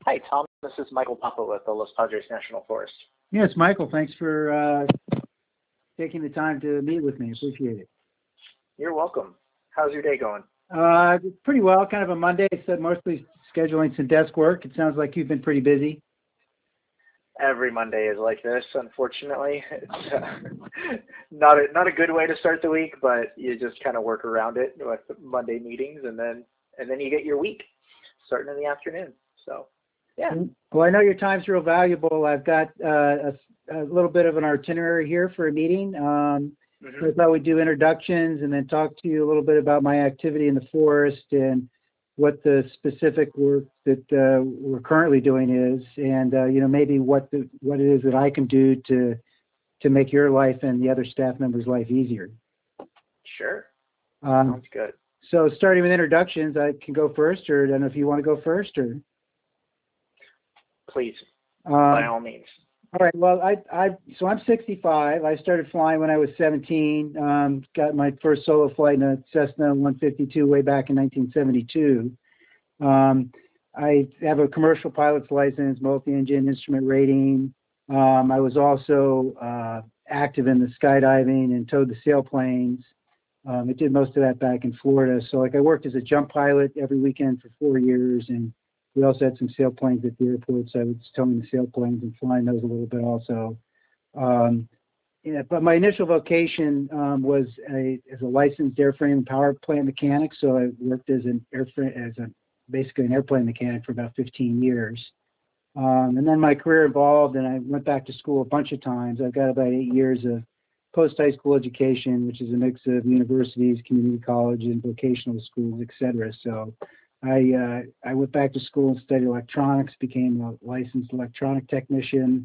Hi, Tom. This is Michael Papa with the Los Padres National Forest. Yes, Michael, thanks for taking the time to meet with me. Appreciate it. You're welcome. How's your day going? Pretty well, kind of a Monday, so mostly scheduling some desk work. It sounds like you've been pretty busy. Every Monday is like this, unfortunately. It's not a good way to start the week, but you just kind of work around it with Monday meetings, and then you get your week starting in the afternoon. So, yeah. Well, I know your time's real valuable. I've got a little bit of an itinerary here for a meeting. So I thought we'd do introductions and then talk to you a little bit about my activity in the forest and what the specific work that we're currently doing is, and maybe what it is that I can do to make your life and the other staff members' life easier. Sure. Sounds good. So starting with introductions, I can go first, or I don't know if you want to go first, or please, by all means. All right. Well, so I'm 65. I started flying when I was 17. Got my first solo flight in a Cessna 152 way back in 1972. I have a commercial pilot's license, multi-engine instrument rating. I was also active in the skydiving and towed the sailplanes. I did most of that back in Florida. So I worked as a jump pilot every weekend for 4 years, and we also had some sailplanes at the airport, so I was towing the sailplanes and flying those a little bit also. But my initial vocation was as a licensed airframe and power plant mechanic. So I worked as basically an airplane mechanic for about 15 years. And then my career evolved, and I went back to school a bunch of times. I've got about 8 years of post-high school education, which is a mix of universities, community college, and vocational schools, et cetera. So I went back to school and studied electronics, became a licensed electronic technician,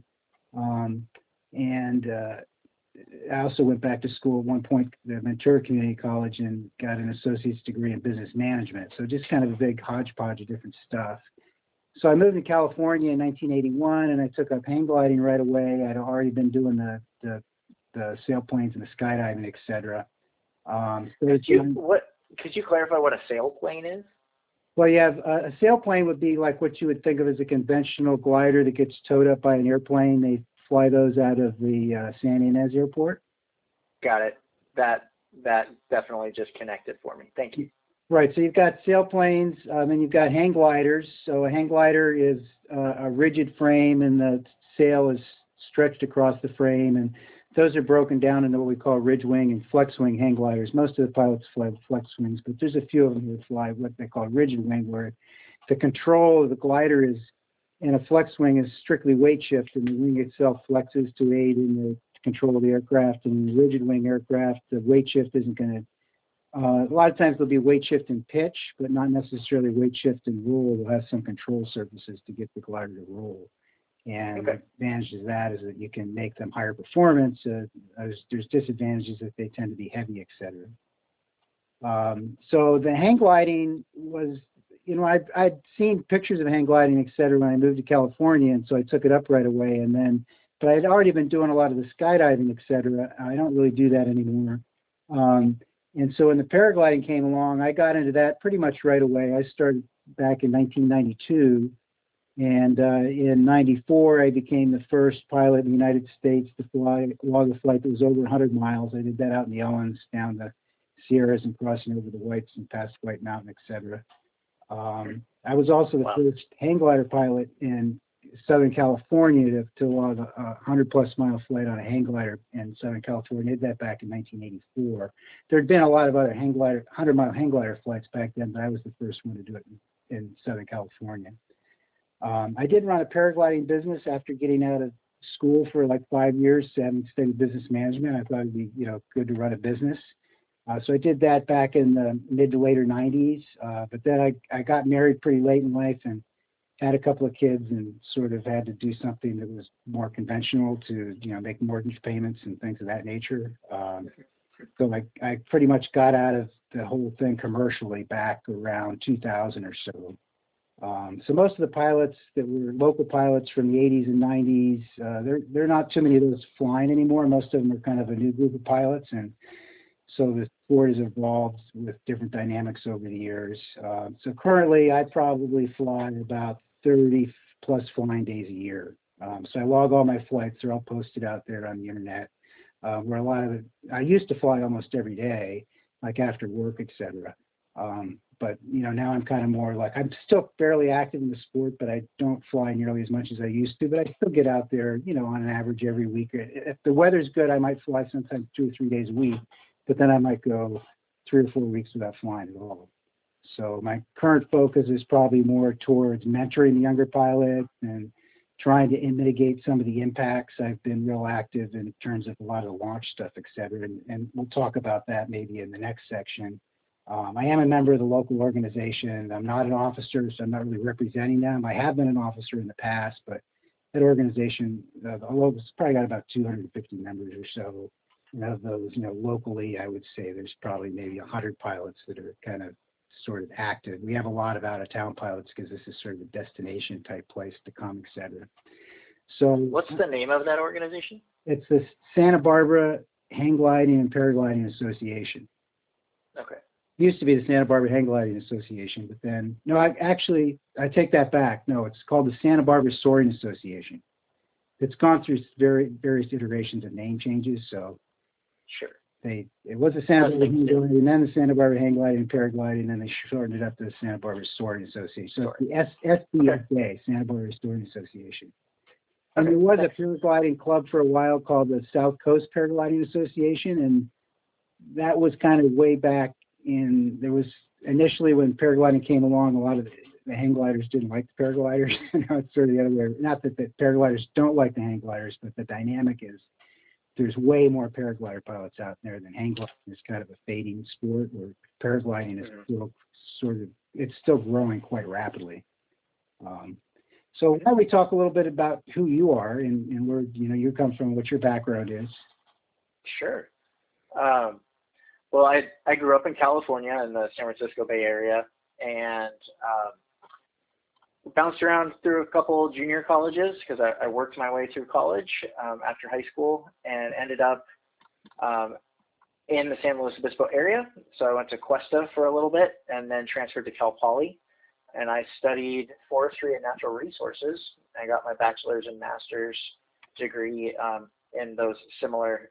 and I also went back to school at one point at Ventura Community College and got an associate's degree in business management. So just kind of a big hodgepodge of different stuff. So I moved to California in 1981, and I took up hang gliding right away. I'd already been doing the sailplanes and the skydiving, et cetera. Could you clarify what a sailplane is? Well, you have a sailplane would be like what you would think of as a conventional glider that gets towed up by an airplane. They fly those out of the San Ynez Airport. Got it. That definitely just connected for me. Thank you. Right. So you've got sailplanes, and you've got hang gliders. So a hang glider is a rigid frame, and the sail is stretched across the frame, and those are broken down into what we call ridge wing and flex wing hang gliders. Most of the pilots fly flex wings, but there's a few of them that fly what they call rigid wing, where the control of the glider is in a flex wing is strictly weight shift, and the wing itself flexes to aid in the control of the aircraft. And in the rigid wing aircraft, the weight shift isn't going to. A lot of times there'll be weight shift in pitch, but not necessarily weight shift in roll. They'll have some control surfaces to get the glider to roll. And the advantage of that is that you can make them higher performance. There's disadvantages that they tend to be heavy, et cetera. So the hang gliding was, I'd seen pictures of hang gliding, et cetera, when I moved to California, and so I took it up right away. But I'd already been doing a lot of the skydiving, et cetera. I don't really do that anymore. And so when the paragliding came along, I got into that pretty much right away. I started back in 1992. And in 94, I became the first pilot in the United States to log a flight that was over 100 miles. I did that out in the Owens, down the Sierras and crossing over the Whites and past White Mountain, et cetera. I was also the first hang glider pilot in Southern California to log a 100-plus mile flight on a hang glider in Southern California. I did that back in 1984. There had been a lot of other 100-mile hang glider flights back then, but I was the first one to do it in Southern California. I did run a paragliding business after getting out of school for like 5 years, having studied business management. I thought it'd be good to run a business. So I did that back in the mid to later 90s. But then I got married pretty late in life and had a couple of kids and sort of had to do something that was more conventional to make mortgage payments and things of that nature. So I pretty much got out of the whole thing commercially back around 2000 or so. So most of the pilots that were local pilots from the 80s and 90s, there are not too many of those flying anymore. Most of them are kind of a new group of pilots, and so the sport has evolved with different dynamics over the years. So currently, I probably fly about 30 plus flying days a year. So I log all my flights. They're all posted out there on the internet. Where a lot of it, I used to fly almost every day, like after work, etc. But now I'm kind of more like, I'm still fairly active in the sport, but I don't fly nearly as much as I used to. But I still get out there, on an average every week. If the weather's good, I might fly sometimes 2 or 3 days a week, but then I might go 3 or 4 weeks without flying at all. So my current focus is probably more towards mentoring the younger pilots and trying to mitigate some of the impacts. I've been real active in terms of a lot of the launch stuff, et cetera, and we'll talk about that maybe in the next section. I am a member of the local organization. I'm not an officer, so I'm not really representing them. I have been an officer in the past, but that organization, the local's probably got about 250 members or so. And of those, locally, I would say there's probably maybe 100 pilots that are kind of sort of active. We have a lot of out-of-town pilots because this is sort of a destination type place to come, et cetera. So what's the name of that organization? It's the Santa Barbara Hang Gliding and Paragliding Association. Okay. It used to be the Santa Barbara Hang Gliding Association, but then, no, I take that back. No, it's called the Santa Barbara Soaring Association. It's gone through various iterations of name changes, so sure. It was the Santa Barbara Hang Gliding, and then the Santa Barbara Hang Gliding and Paragliding, and then they shortened it up to the Santa Barbara Soaring Association. So it's the SBSA, Santa Barbara Soaring Association. And there was a paragliding club for a while called the South Coast Paragliding Association, and that was kind of way back in, there was initially when paragliding came along, a lot of the hang gliders didn't like the paragliders. Now it's sort of the other way. Not that the paragliders don't like the hang gliders, but the dynamic is there's way more paraglider pilots out there than hang gliding. It's kind of a fading sport where paragliding is still it's still growing quite rapidly. So why don't we talk a little bit about who you are and where you come from, what your background is. Sure. Well, I grew up in California in the San Francisco Bay Area, and bounced around through a couple junior colleges because I worked my way through college after high school, and ended up in the San Luis Obispo area. So I went to Cuesta for a little bit and then transferred to Cal Poly, and I studied forestry and natural resources. I got my bachelor's and master's degree in those similar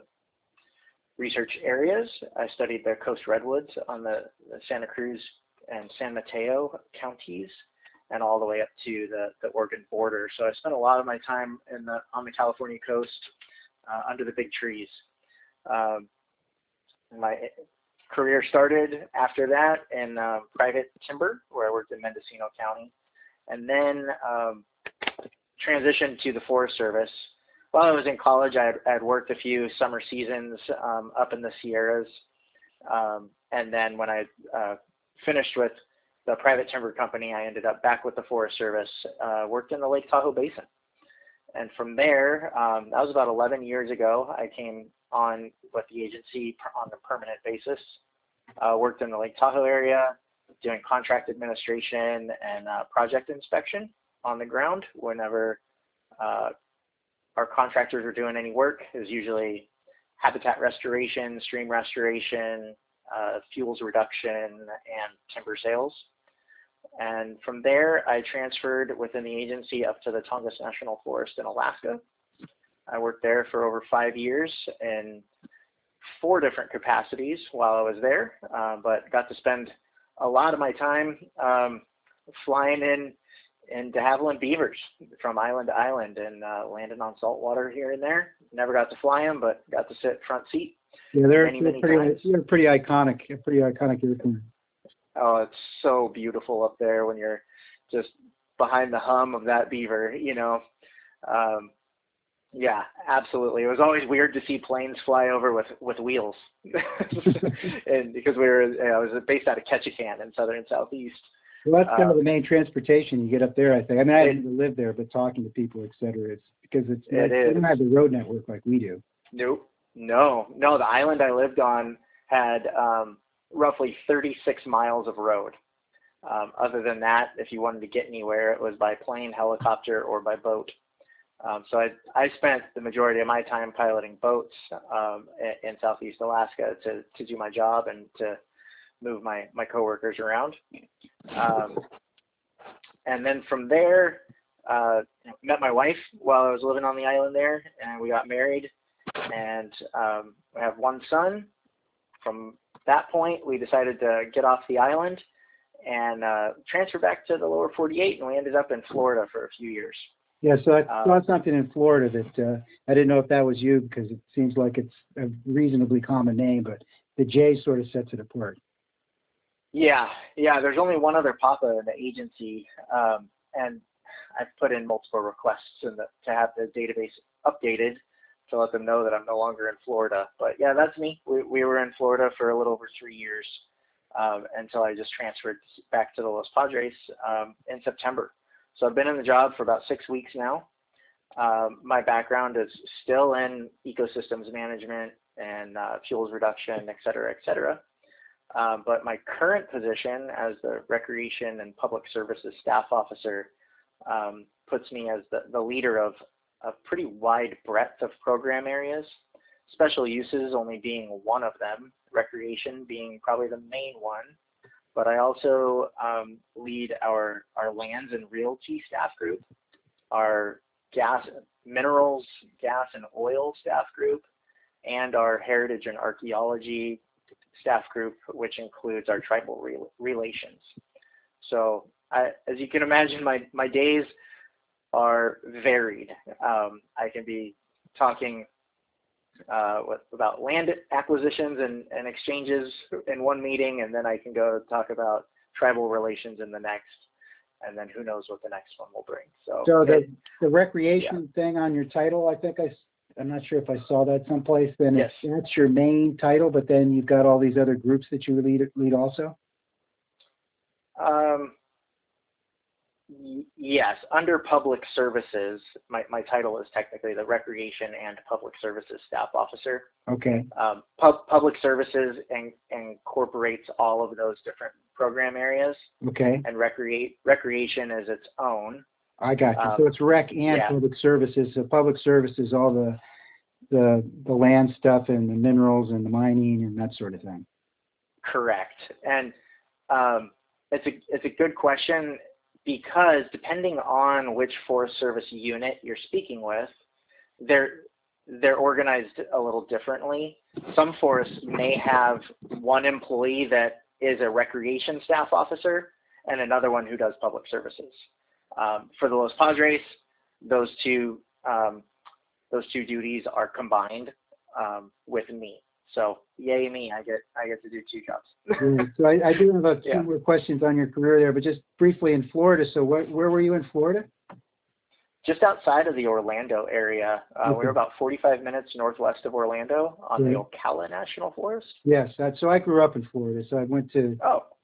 research areas. I studied the coast redwoods on the Santa Cruz and San Mateo counties, and all the way up to the Oregon border. So I spent a lot of my time on the California coast under the big trees. My career started after that in private timber, where I worked in Mendocino County, and then transitioned to the Forest Service. While I was in college, I had worked a few summer seasons up in the Sierras, and then when I finished with the private timber company, I ended up back with the Forest Service, worked in the Lake Tahoe Basin. And from there, that was about 11 years ago, I came on with the agency on a permanent basis, worked in the Lake Tahoe area, doing contract administration and project inspection on the ground. Whenever our contractors were doing any work, it was usually habitat restoration, stream restoration, fuels reduction, and timber sales. And from there, I transferred within the agency up to the Tongass National Forest in Alaska. I worked there for over 5 years in 4 different capacities while I was there, but got to spend a lot of my time flying in de Havilland beavers from island to island and landing on saltwater here and there. Never got to fly them, but got to sit front seat. Yeah, they're pretty iconic. A pretty iconic airplane. Oh, it's so beautiful up there when you're just behind the hum of that beaver, yeah, absolutely. It was always weird to see planes fly over with wheels, and because I was based out of Ketchikan in southern Southeast. Well, that's kind of the main transportation you get up there, I think. I mean, I didn't live there, but talking to people, et cetera, it's because they don't have the road network like we do. Nope. No. The island I lived on had roughly 36 miles of road. Other than that, if you wanted to get anywhere, it was by plane, helicopter, or by boat. So I spent the majority of my time piloting boats in Southeast Alaska to do my job and to move my coworkers around. And then from there, met my wife while I was living on the island there, and we got married, and we have one son. From that point, we decided to get off the island and transfer back to the lower 48, and we ended up in Florida for a few years. Yeah, so I saw something in Florida that I didn't know if that was you, because it seems like it's a reasonably common name, but the J sort of sets it apart. Yeah, there's only one other Papa in the agency, and I've put in multiple requests to have the database updated to let them know that I'm no longer in Florida. But yeah, that's me. We were in Florida for a little over 3 years until I just transferred back to the Los Padres in September. So I've been in the job for about 6 weeks now. My background is still in ecosystems management and fuels reduction, et cetera, et cetera. But my current position as the Recreation and Public Services Staff Officer puts me as the leader of a pretty wide breadth of program areas, special uses only being one of them, recreation being probably the main one. But I also lead our lands and realty staff group, our minerals, gas and oil staff group, and our heritage and archaeology staff group, which includes our tribal relations. So as you can imagine, my days are varied. I can be talking about land acquisitions and exchanges in one meeting, and then I can go talk about tribal relations in the next, and then who knows what the next one will bring. So the recreation thing on your title, I think I'm not sure if I saw that someplace. Then yes. That's your main title, but then you've got all these other groups that you lead also? Yes, under public services, my title is technically the Recreation and Public Services Staff Officer. Okay. Public services incorporates all of those different program areas. Okay. And recreation is its own. I got you. So it's rec and public services. So public services, all the land stuff and the minerals and the mining and that sort of thing. Correct. And it's a good question, because depending on which Forest Service unit you're speaking with, they're organized a little differently. Some forests may have one employee that is a recreation staff officer and another one who does public services. For the Los Padres, those two duties are combined with me. So yay me, I get to do two jobs. Right. So I do have a few more questions on your career there, but just briefly in Florida. So where were you in Florida? Just outside of the Orlando area. We were about 45 minutes northwest of Orlando on the Ocala National Forest. Yes. So I grew up in Florida. So I went to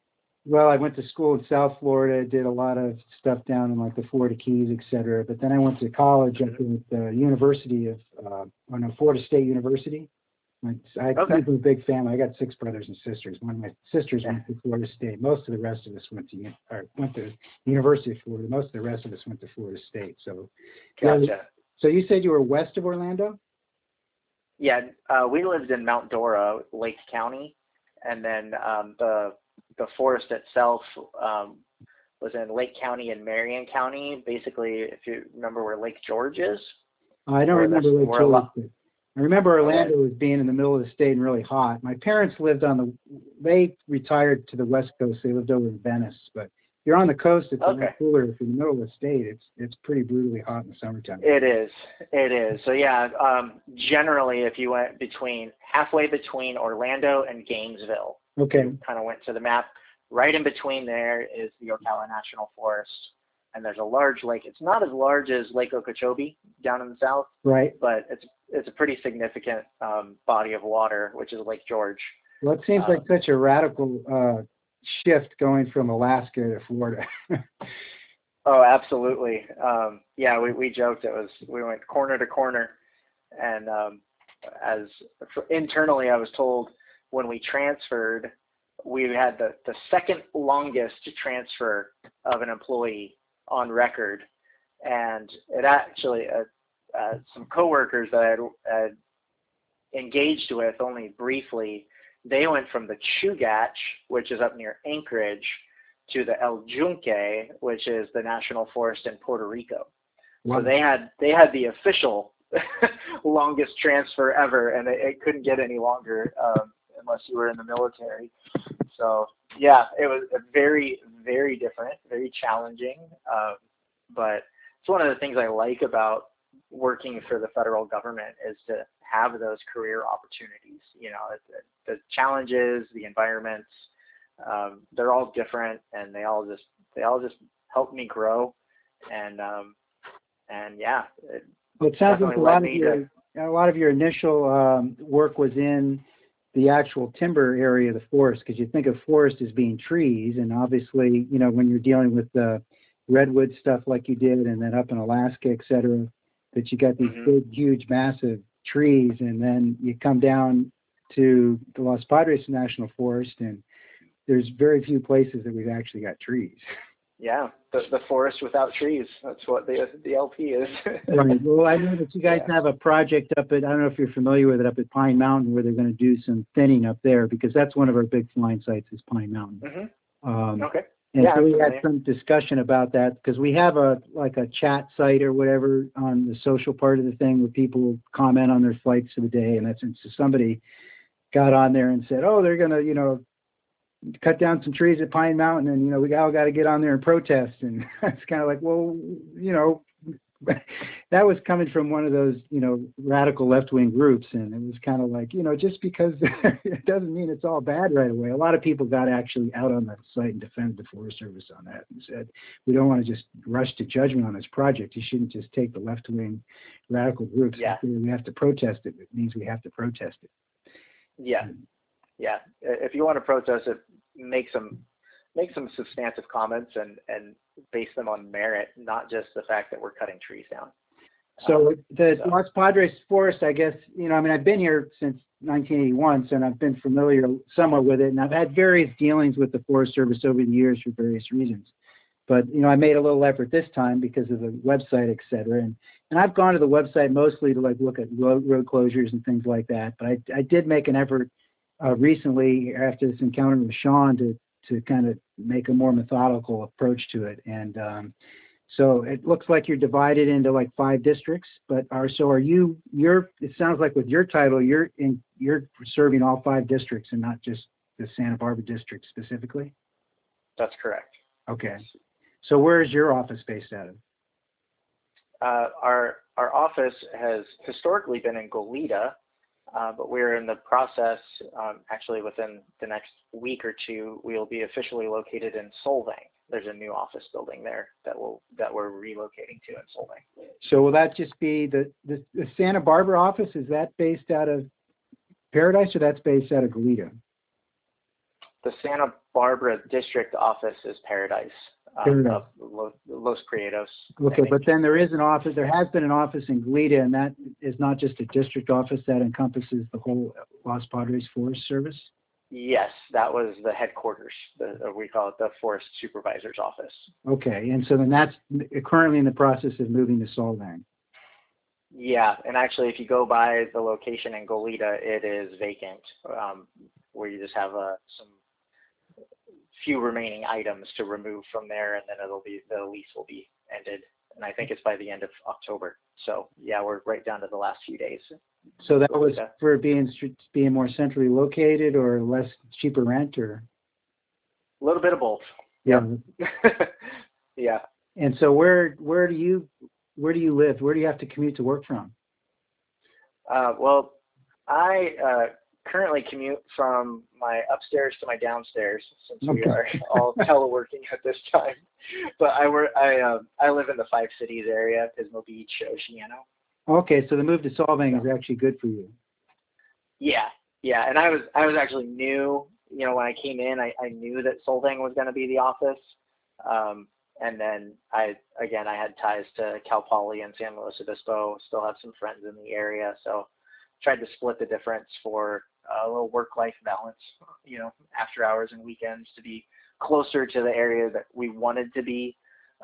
school in South Florida, did a lot of stuff down in like the Florida Keys, et cetera. But then I went to college up at the University of, Florida State University. I came from a big family. I got 6 brothers and sisters. One of my sisters went to Florida State. Most of the rest of us went to University of Florida. Most of the rest of us went to Florida State. So, gotcha. So you said you were west of Orlando? Yeah, we lived in Mount Dora, Lake County, and then the forest itself was in Lake County and Marion County. Basically, if you remember where Lake George is. I don't remember Lake George. I remember Orlando as being in the middle of the state and really hot. My parents lived they retired to the West Coast. They lived over in Venice. But if you're on the coast, it's a lot cooler. If you're in the middle of the state, it's pretty brutally hot in the summertime. It is. So yeah, generally if you went halfway between Orlando and Gainesville, kind of went to the map, right in between there is the Ocala National Forest. And there's a large lake. It's not as large as Lake Okeechobee down in the south, right? But it's a pretty significant body of water, which is Lake George. Well, it seems like such a radical shift going from Alaska to Florida. Oh, absolutely. We joked we went corner to corner, and internally I was told when we transferred, we had the second longest transfer of an employee on record, and it actually some coworkers that I had engaged with only briefly, they went from the Chugach, which is up near Anchorage, to the El Yunque, which is the national forest in Puerto Rico. Wow. So they had the official longest transfer ever, and it couldn't get any longer unless you were in the military. So yeah, it was a very, very different, very challenging, but it's one of the things I like about working for the federal government is to have those career opportunities. You know, the challenges, the environments, they're all different, and they all just help me grow, and yeah. Well, it sounds like a lot of your initial work was in the actual timber area of the forest, because you think of forest as being trees, and obviously, you know, when you're dealing with the redwood stuff like you did, and then up in Alaska, et cetera, that you got these big, huge, massive trees, and then you come down to the Los Padres National Forest, and there's very few places that we've actually got trees. Yeah, the forest without trees. That's what the LP is. Right. Well, I know that you guys have a project up at, I don't know if you're familiar with it, up at Pine Mountain, where they're going to do some thinning up there, because that's one of our big flying sites is Pine Mountain. Okay. And so we had some discussion about that, because we have a chat site or whatever on the social part of the thing where people comment on their flights of the day, and so somebody got on there and said, oh, they're going to, you know, cut down some trees at Pine Mountain, and, you know, we all got to get on there and protest. And it's kind of like, well, you know, that was coming from one of those, you know, radical left-wing groups. And it was kind of like, you know, just because it doesn't mean it's all bad right away. A lot of people got actually out on that site and defended the Forest Service on that and said, we don't want to just rush to judgment on this project. You shouldn't just take the left-wing radical groups. Yeah. We have to protest it. It means we have to protest it. Yeah. Yeah. If you want to protest it, make some substantive comments and base them on merit, not just the fact that we're cutting trees down. So Los Padres Forest, I guess, you know, I mean, I've been here since 1981, so I've been familiar somewhat with it, and I've had various dealings with the Forest Service over the years for various reasons. But, you know, I made a little effort this time because of the website, et cetera. And I've gone to the website mostly to, like, look at road closures and things like that. But I did make an effort recently after this encounter with Sean to kind of make a more methodical approach to it. And so it looks like you're divided into like 5 districts, but it sounds like with your title, you're serving all 5 districts and not just the Santa Barbara district specifically? That's correct. Okay. So where is your office based out of? Our office has historically been in Goleta, but we're in the process, actually within the next week or two, we'll be officially located in Solvang. There's a new office building there that we're relocating to in Solvang. So will that just be the Santa Barbara office? Is that based out of Paradise, or that's based out of Goleta? The Santa Barbara district office is Paradise. Of Los Prietos. Okay, but then there is an office. There has been an office in Goleta, and that is not just a district office that encompasses the whole Los Padres Forest Service? Yes, that was the headquarters. We call it the Forest Supervisor's Office. Okay, and so then that's currently in the process of moving to Solvang. Yeah, and actually, if you go by the location in Goleta, it is vacant, where you just have some few remaining items to remove from there, and then the lease will be ended, and I think it's by the end of October. So yeah, we're right down to the last few days. So that was for being more centrally located, or less cheaper rent, or a little bit of both. Yeah. Yeah. And so where do you live? Where do you have to commute to work from? Well, I currently commute from my upstairs to my downstairs, since we are all teleworking at this time. But I live in the 5 Cities area, Pismo Beach, Oceano. Okay, so the move to Solvang is actually good for you. Yeah, and I was actually new. You know, when I came in, I knew that Solvang was going to be the office, and then I had ties to Cal Poly and San Luis Obispo. Still have some friends in the area, so tried to split the difference for a little work-life balance, you know, after hours and weekends, to be closer to the area that we wanted to be,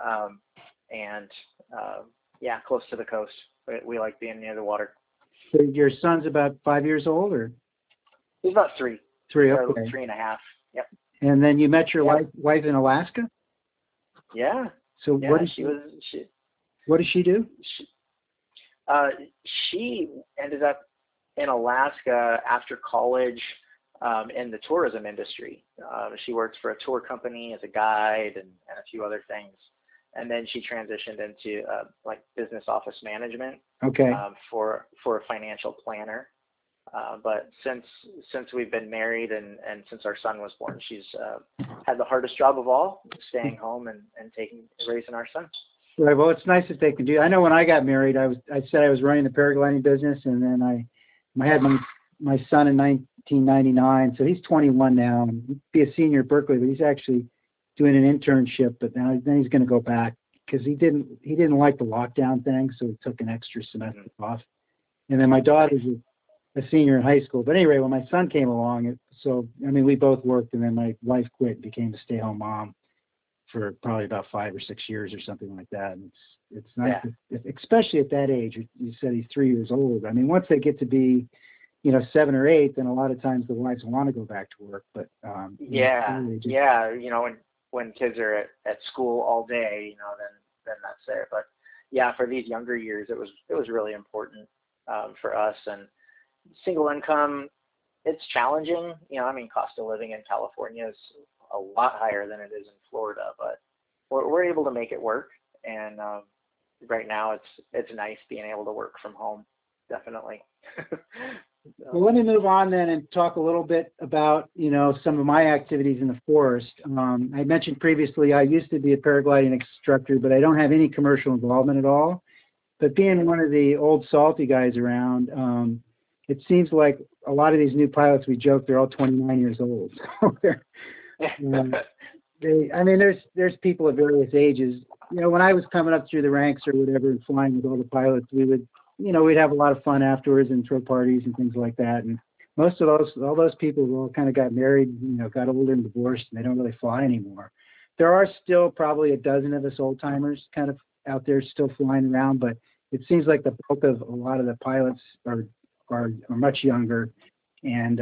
and close to the coast. We like being near the water. So your son's about 5 years old, or? He's about 3. 3, okay. 3.5. Yep. And then you met your Yeah. wife in Alaska? Yeah. So Yeah. what does she do? She, uh, she ended up in Alaska after college, in the tourism industry. She worked for a tour company as a guide and a few other things. And then she transitioned into like business office management, Okay. for a financial planner. But since we've been married and since our son was born, she's had the hardest job of all, staying home and raising our son. Right. Well, it's nice that they can do. I know when I got married, I said I was running the paragliding business, and then I had my son in 1999, so he's 21 now, and he'd be a senior at Berkeley, but he's actually doing an internship. But then he's going to go back because he didn't like the lockdown thing, so he took an extra semester off. And then my daughter's a senior in high school. But anyway, when my son came along, we both worked, and then my wife quit and became a stay-home mom for probably about 5 or 6 years or something like that. And it's nice, especially at that age. You said he's 3 years old. I mean, once they get to be, 7 or 8, then a lot of times the wives want to go back to work. But when kids are at school all day, then that's there. But yeah, for these younger years, it was really important for us. And single income, it's challenging. Cost of living in California is a lot higher than it is in Florida, but we're able to make it work. And right now, it's nice being able to work from home. Definitely. Well, let me move on then and talk a little bit about, some of my activities in the forest. I mentioned previously I used to be a paragliding instructor, but I don't have any commercial involvement at all. But being one of the old salty guys around, it seems like a lot of these new pilots, we joke, they're all 29 years old. There's people of various ages. When I was coming up through the ranks or whatever and flying with all the pilots, we would, we'd have a lot of fun afterwards and throw parties and things like that. And most of all those people who all kind of got married, got older and divorced, and they don't really fly anymore. There are still probably a dozen of us old timers kind of out there still flying around, but it seems like the bulk of a lot of the pilots are much younger, and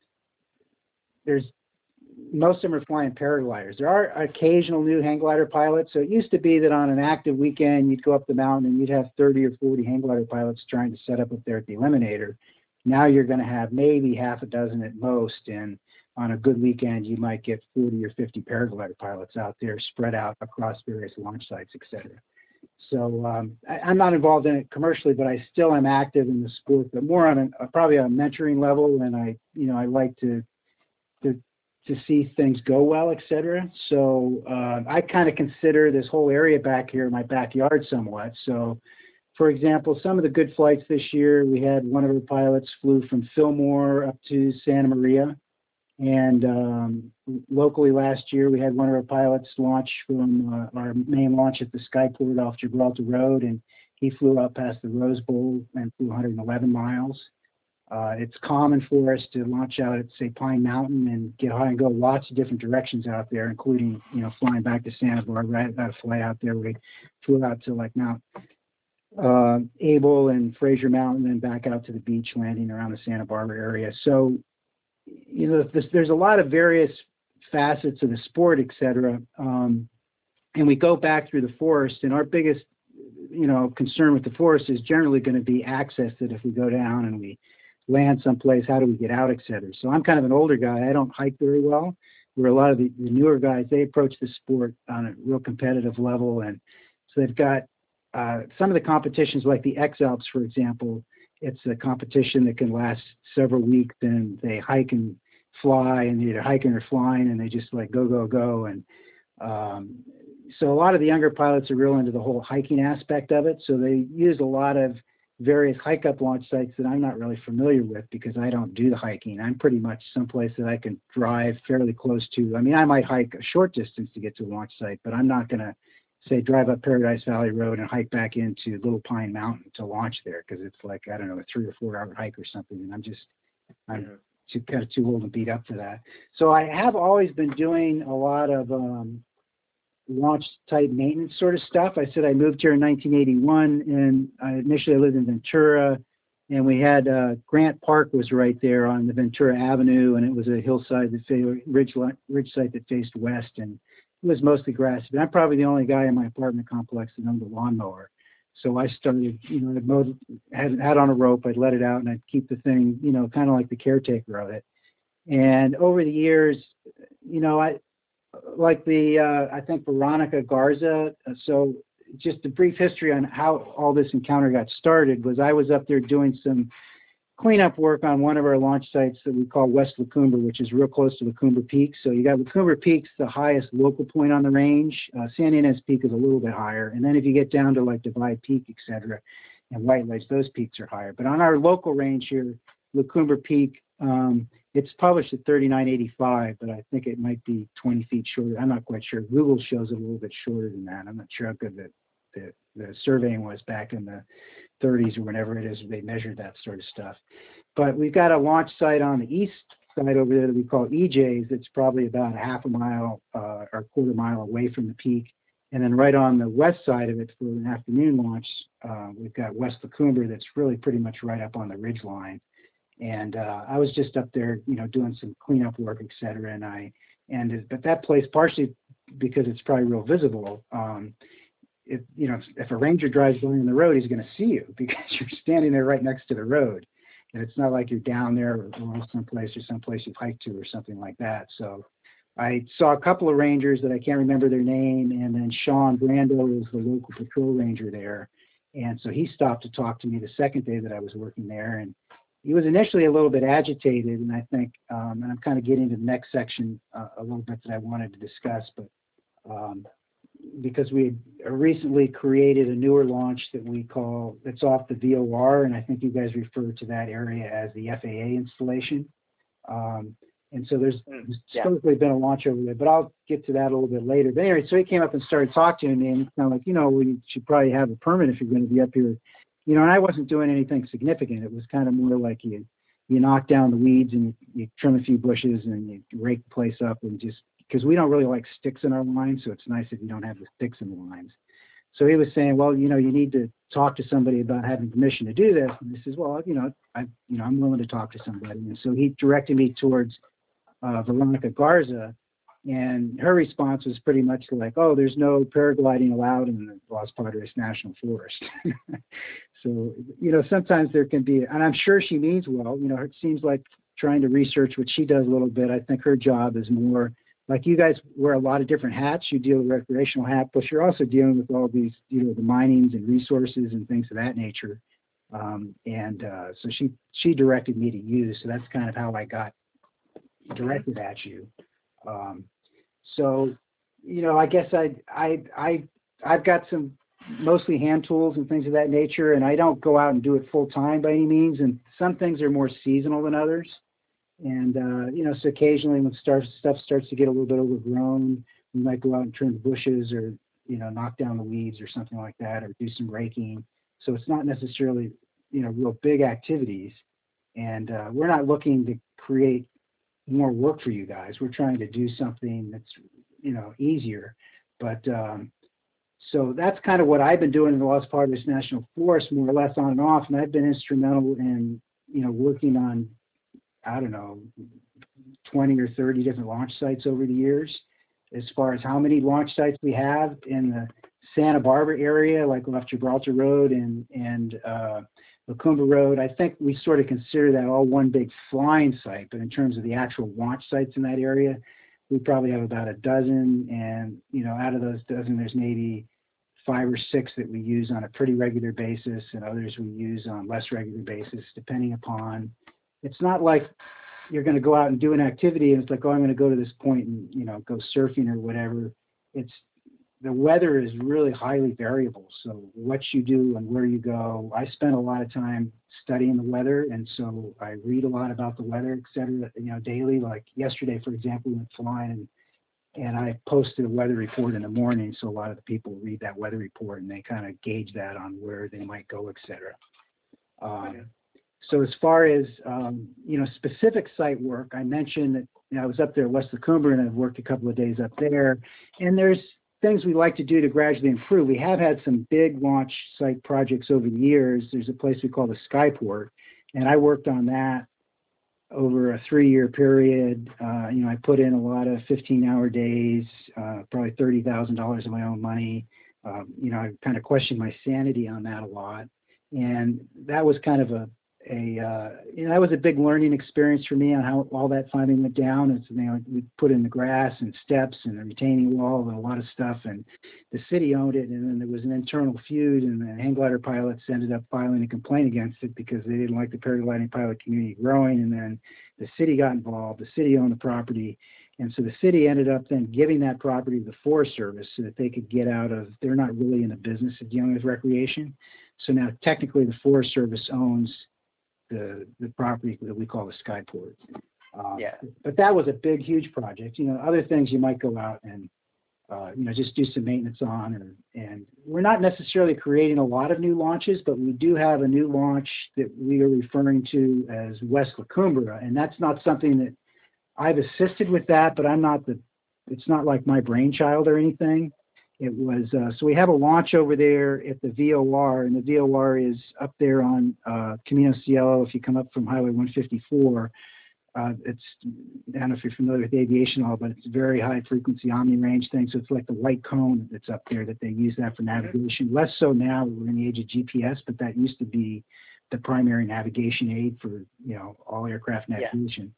most of them are flying paragliders. There are occasional new hang glider pilots. So it used to be that on an active weekend, you'd go up the mountain and you'd have 30 or 40 hang glider pilots trying to set up there at the Eliminator. Now you're going to have maybe half a dozen at most, and on a good weekend, you might get 40 or 50 paraglider pilots out there spread out across various launch sites, etc. So I'm not involved in it commercially, but I still am active in the sport, but more on probably on a mentoring level, and I like to see things go well, etc. So I kind of consider this whole area back here my backyard somewhat. So, for example, some of the good flights this year, we had one of our pilots flew from Fillmore up to Santa Maria. And locally last year, we had one of our pilots launch from our main launch at the Skyport off Gibraltar Road, and he flew up past the Rose Bowl and flew 111 miles. It's common for us to launch out at, say, Pine Mountain and get high and go lots of different directions out there, including, flying back to Santa Barbara. I had a flight out there. We flew out to like Mount Abel and Fraser Mountain and back out to the beach, landing around the Santa Barbara area. So, there's a lot of various facets of the sport, etc. And we go back through the forest, and our biggest, concern with the forest is generally going to be access. That if we go down and we land someplace, how do we get out, etc. So I'm kind of an older guy. I don't hike very well. Where a lot of the newer guys, they approach the sport on a real competitive level, and so they've got some of the competitions like the X Alps, for example. It's a competition that can last several weeks, and they hike and fly, and either hiking or flying, and they just like go. And so a lot of the younger pilots are real into the whole hiking aspect of it. So they use a lot of various hike-up launch sites that I'm not really familiar with because I don't do the hiking. I'm pretty much someplace that I can drive fairly close to. I mean, I might hike a short distance to get to a launch site, but I'm not going to say drive up Paradise Valley Road and hike back into Little Pine Mountain to launch there because it's like, I don't know, a 3 or 4 hour hike or something, and I'm too old and beat up for that. So I have always been doing a lot of launch type maintenance sort of stuff. I said I moved here in 1981, and initially I lived in Ventura, And we had Grant Park was right there on the Ventura Avenue, and it was a hillside that ridge site that faced west, and it was mostly grassy. But I'm probably the only guy in my apartment complex that owned a lawnmower. So I started, I'd mowed, had on a rope, I'd let it out, and I'd keep the thing, kind of like the caretaker of it. And over the years, I like I think Veronica Garza. So just a brief history on how all this encounter got started was I was up there doing some cleanup work on one of our launch sites that we call West Lacumba, which is real close to Lacumba Peak. So you got Lacumba Peak's the highest local point on the range. Santa Ynez Peak is a little bit higher. And then if you get down to like Divide Peak, et cetera, and White Ledge, those peaks are higher. But on our local range here, Lacumba Peak, it's published at 3985, but I think it might be 20 feet shorter. I'm not quite sure. Google shows it a little bit shorter than that. I'm not sure how good the surveying was back in the 30s or whenever it is they measured that sort of stuff. But we've got a launch site on the east side over there that we call EJ's. It's probably about a half a mile or a quarter mile away from the peak. And then right on the west side of it for an afternoon launch, we've got West Lacumba that's really pretty much right up on the ridge line. And I was just up there, doing some cleanup work, et cetera. But that place, partially because it's probably real visible, if a ranger drives by on the road, he's going to see you because you're standing there right next to the road. And it's not like you're down there or someplace you've hiked to or something like that. So I saw a couple of rangers that I can't remember their name. And then Sean Brando is the local patrol ranger there. And so he stopped to talk to me the second day that I was working there. And he was initially a little bit agitated. And I think, and I'm kind of getting to the next section a little bit that I wanted to discuss, but because we recently created a newer launch that we call, it's off the VOR, and I think you guys refer to that area as the FAA installation. And so there's historically been a launch over there, but I'll get to that a little bit later. But anyway, so he came up and started talking to me, and kind of like, well, you should probably have a permit if you're going to be up here. And I wasn't doing anything significant. It was kind of more like you knock down the weeds and you trim a few bushes and you rake the place up and just, because we don't really like sticks in our lines, so it's nice if you don't have the sticks in the lines. So he was saying, well, you need to talk to somebody about having permission to do this. And he says, well, I'm willing to talk to somebody. And so he directed me towards Veronica Garza, and her response was pretty much like, oh, there's no paragliding allowed in the Los Padres National Forest. So, sometimes there can be, and I'm sure she means well, it seems like trying to research what she does a little bit. I think her job is more, like you guys wear a lot of different hats. You deal with recreational hat, but you're also dealing with all these, the minings and resources and things of that nature. So she directed me to you. So that's kind of how I got directed at you. I guess I've got some mostly hand tools and things of that nature, and I don't go out and do it full time by any means. And some things are more seasonal than others. And, so occasionally when stuff starts to get a little bit overgrown, we might go out and trim the bushes or, knock down the weeds or something like that, or do some raking. So it's not necessarily, real big activities. And we're not looking to create more work for you guys. We're trying to do something that's, easier. But so that's kind of what I've been doing in the Los Padres National Forest, more or less on and off. And I've been instrumental in, working on, 20 or 30 different launch sites over the years. As far as how many launch sites we have in the Santa Barbara area, like off Gibraltar Road and Lacumba Road, I think we sort of consider that all one big flying site. But in terms of the actual launch sites in that area, we probably have about a dozen. And, out of those dozen, there's maybe 5 or 6 that we use on a pretty regular basis, and others we use on less regular basis, depending upon. It's not like you're going to go out and do an activity and it's like, oh, I'm going to go to this point and, go surfing or whatever. The weather is really highly variable. So what you do and where you go, I spend a lot of time studying the weather. And so I read a lot about the weather, et cetera, daily. Like yesterday, for example, we went flying and I posted a weather report in the morning. So a lot of the people read that weather report and they kind of gauge that on where they might go, et cetera. So as far as, specific site work, I mentioned that I was up there at West Lacumba and I've worked a couple of days up there. And there's things we like to do to gradually improve. We have had some big launch site projects over the years. There's a place we call the Skyport. And I worked on that over a 3-year period. I put in a lot of 15-hour days, probably $30,000 of my own money. I kind of questioned my sanity on that a lot. And that was kind of that was a big learning experience for me on how all that finally went down. We put in the grass and steps and the retaining wall and a lot of stuff, and the city owned it, and then there was an internal feud, and the hang glider pilots ended up filing a complaint against it because they didn't like the paragliding pilot community growing, and then the city got involved. The city owned the property, and so the city ended up then giving that property to the Forest Service so that they could get out of, they're not really in the business of dealing with recreation. So now technically the Forest Service owns the property that we call the Skyport. But that was a big, huge project. Other things you might go out and, just do some maintenance on. And we're not necessarily creating a lot of new launches, but we do have a new launch that we are referring to as West La Cumbre. And that's not something that I've assisted with that, but it's not like my brainchild or anything. It was, so we have a launch over there at the VOR, and the VOR is up there on Camino Cielo. If you come up from Highway 154, I don't know if you're familiar with aviation law, but it's a very high frequency omni range thing. So it's like the white cone that's up there that they use that for navigation. Less so now, we're in the age of GPS, but that used to be the primary navigation aid for, all aircraft navigation.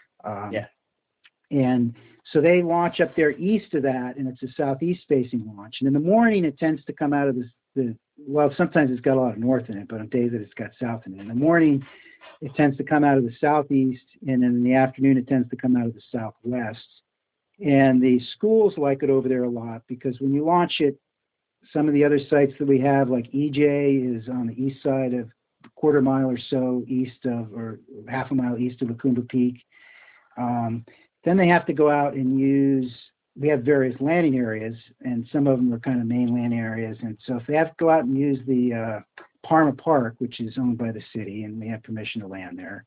And so they launch up there east of that, and it's a southeast facing launch. And in the morning, it tends to come out of well, sometimes it's got a lot of north in it, but on days that it's got south in it. In the morning, it tends to come out of the southeast, and then in the afternoon, it tends to come out of the southwest. And the schools like it over there a lot because when you launch it, some of the other sites that we have, like EJ, is on the east side of a quarter mile or so east of, or half a mile east of La Cumbre Peak. Then they have to go out and we have various landing areas, and some of them are kind of mainland areas. And so if they have to go out and use the Parma Park, which is owned by the city, and we have permission to land there.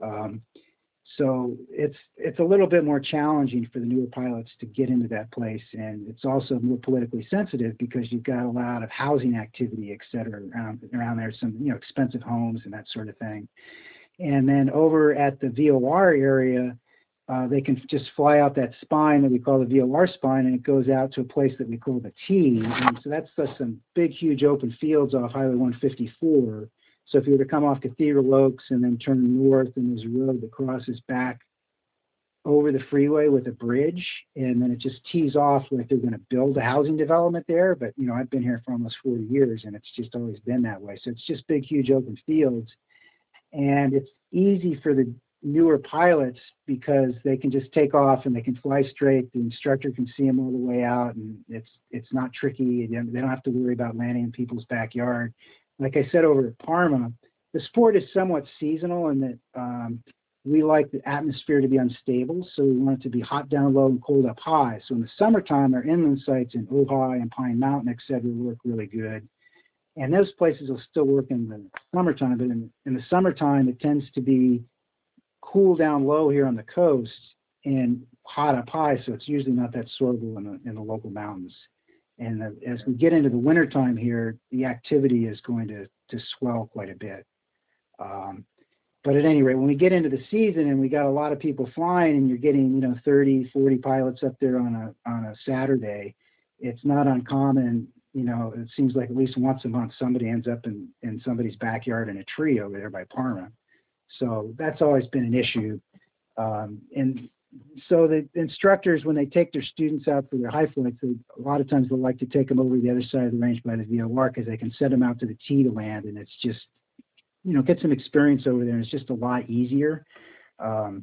So it's a little bit more challenging for the newer pilots to get into that place. And it's also more politically sensitive because you've got a lot of housing activity, et cetera, around there, some, expensive homes and that sort of thing. And then over at the VOR area, they can just fly out that spine that we call the VOR spine, and it goes out to a place that we call the T. And so that's some big, huge open fields off Highway 154. So if you were to come off Cathedral Oaks and then turn north, and there's a road that crosses back over the freeway with a bridge, and then it just tees off like they're going to build a housing development there. But, I've been here for almost 40 years, and it's just always been that way. So it's just big, huge open fields. And it's easy for the newer pilots because they can just take off and they can fly straight. The instructor can see them all the way out, and it's not tricky. They don't have to worry about landing in people's backyard. Like I said over at Parma, the sport is somewhat seasonal in that we like the atmosphere to be unstable, so we want it to be hot down low and cold up high. So in the summertime, our inland sites in Ojai and Pine Mountain, et cetera, work really good. And those places will still work in the summertime, but in the summertime, it tends to be cool down low here on the coast and hot up high, so it's usually not that sortable in the local mountains. And as we get into the wintertime here, the activity is going to swell quite a bit. But at any rate, when we get into the season and we got a lot of people flying and you're getting 30, 40 pilots up there on a Saturday, it's not uncommon. It seems like at least once a month somebody ends up in somebody's backyard in a tree over there by Parma. So that's always been an issue. And so the instructors, when they take their students out for their high flights, a lot of times they'll like to take them over to the other side of the range by the VOR because they can send them out to the T to land, and it's just, get some experience over there, and it's just a lot easier. And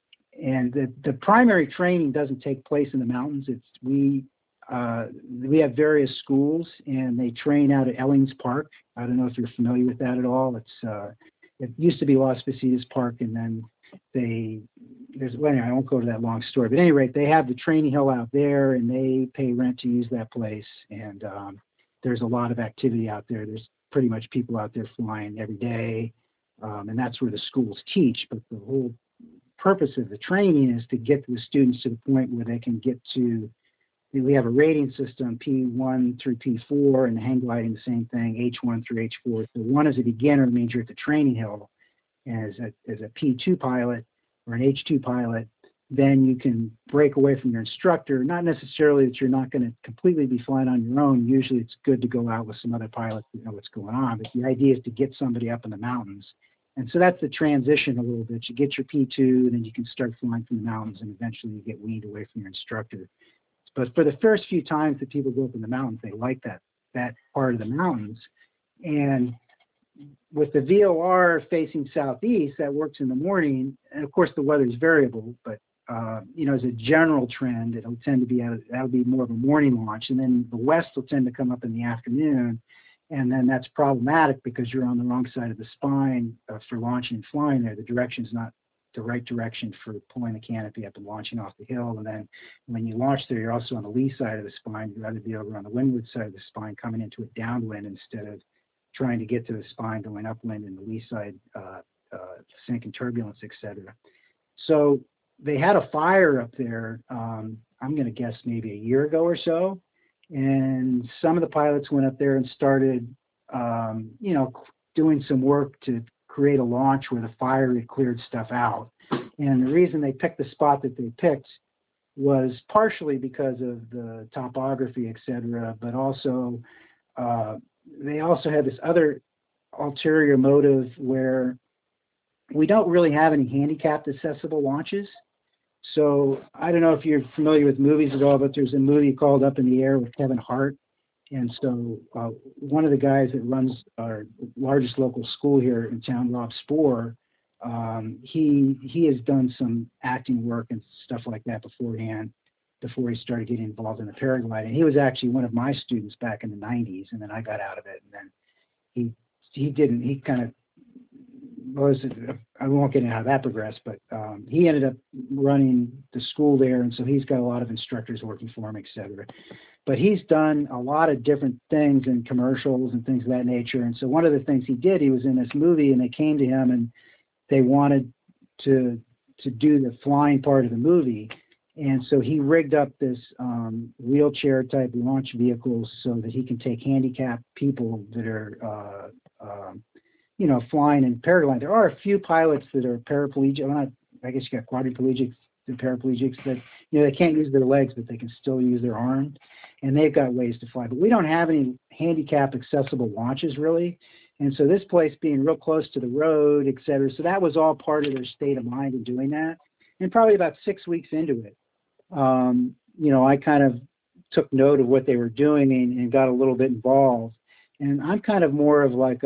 the primary training doesn't take place in the mountains. We have various schools, and they train out at Ellings Park. I don't know if you're familiar with that at all. It used to be Las Positas Park, and then anyway, I won't go to that long story. But at any rate, they have the training hill out there, and they pay rent to use that place. And there's a lot of activity out there. There's pretty much people out there flying every day, and that's where the schools teach. But the whole purpose of the training is to get the students to the point where they can get to, we have a rating system, P1 through P4, and hang gliding the same thing, H1 through H4. So 1 is a beginner, means you're at the training hill. as a P2 pilot or an H2 pilot, then you can break away from your instructor. Not necessarily that you're not going to completely be flying on your own. Usually it's good to go out with some other pilots who know what's going on, but the idea is to get somebody up in the mountains. And so that's the transition a little bit. You get your P2, and then you can start flying from the mountains, and eventually you get weaned away from your instructor. But for the first few times that people go up in the mountains, they like that part of the mountains. And with the VOR facing southeast, that works in the morning. And of course, the weather is variable, but as a general trend, it'll tend to be that'll be more of a morning launch, and then the west will tend to come up in the afternoon, and then that's problematic because you're on the wrong side of the spine for launching and flying there. The direction's not the right direction for pulling the canopy up and launching off the hill, and then when you launch there, you're also on the lee side of the spine. You'd rather be over on the windward side of the spine, coming into it downwind instead of trying to get to the spine going upwind in the lee side, sinking turbulence, etc. So they had a fire up there, I'm going to guess maybe a year ago or so, and some of the pilots went up there and started, doing some work to create a launch where the fire had cleared stuff out. And the reason they picked the spot that they picked was partially because of the topography, etc., but also they also had this other ulterior motive where we don't really have any handicapped accessible launches. So I don't know if you're familiar with movies at all, but there's a movie called Up in the Air with Kevin Hart. And so one of the guys that runs our largest local school here in town, Rob Spohr, he has done some acting work and stuff like that beforehand, before he started getting involved in the paragliding. He was actually one of my students back in the 90s, and then I got out of it. And then he kind of was, I won't get into how that progressed, but he ended up running the school there, and so he's got a lot of instructors working for him, et cetera. But he's done a lot of different things in commercials and things of that nature. And so one of the things he did, he was in this movie, and they came to him and they wanted to do the flying part of the movie. And so he rigged up this wheelchair type launch vehicle so that he can take handicapped people that are, flying in paragliding. There are a few pilots that are paraplegic. I guess you got quadriplegics and paraplegics that, they can't use their legs, but they can still use their arms, and they've got ways to fly. But we don't have any handicap accessible launches really. And so this place being real close to the road, et cetera, so that was all part of their state of mind in doing that. And probably about 6 weeks into it, I kind of took note of what they were doing and got a little bit involved. And I'm kind of more of like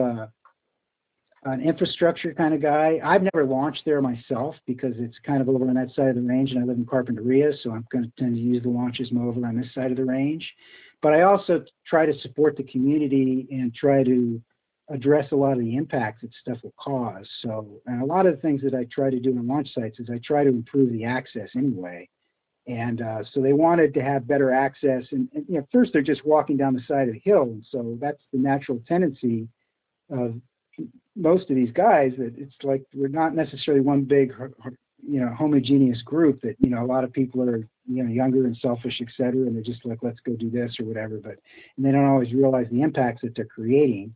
an infrastructure kind of guy. I've never launched there myself because it's kind of over on that side of the range, and I live in Carpinteria, so I'm going to tend to use the launches more over on this side of the range. But I also try to support the community and try to address a lot of the impacts that stuff will cause. So, and a lot of the things that I try to do on launch sites is I try to improve the access anyway. And so they wanted to have better access. And first they're just walking down the side of the hill. And so that's the natural tendency of most of these guys, that it's like we're not necessarily one big, homogeneous group that, a lot of people are, younger and selfish, et cetera. And they're just like, let's go do this or whatever. And they don't always realize the impacts that they're creating.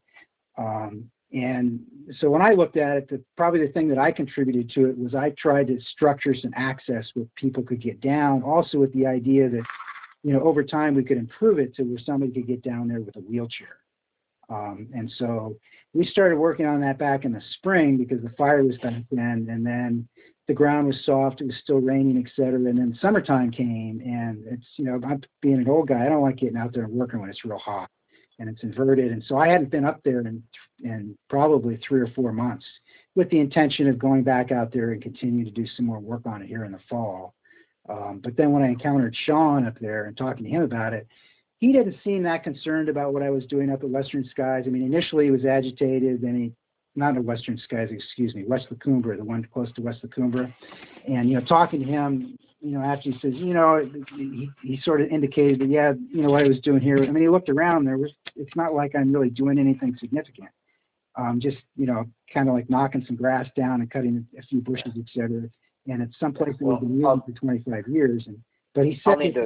And so when I looked at it, probably the thing that I contributed to it was I tried to structure some access where people could get down, also with the idea that, over time we could improve it to where somebody could get down there with a wheelchair. And so we started working on that back in the spring because the fire was back then, and then the ground was soft, it was still raining, et cetera. And then summertime came, and it's, I'm being an old guy, I don't like getting out there and working when it's real hot and it's inverted. And so I hadn't been up there in probably 3 or 4 months, with the intention of going back out there and continue to do some more work on it here in the fall. But then when I encountered Sean up there and talking to him about it, he didn't seem that concerned about what I was doing up at Western Skies. I mean, initially he was agitated, then not at Western Skies, excuse me, West La Cumbre, the one close to West La Cumbre. And, talking to him, after he says, he sort of indicated that, yeah, what I was doing here. I mean, he looked around, it's not like I'm really doing anything significant. Just, kind of like knocking some grass down and cutting a few bushes, et cetera. And it's someplace that we've been using for 25 years. But he said, I'll need to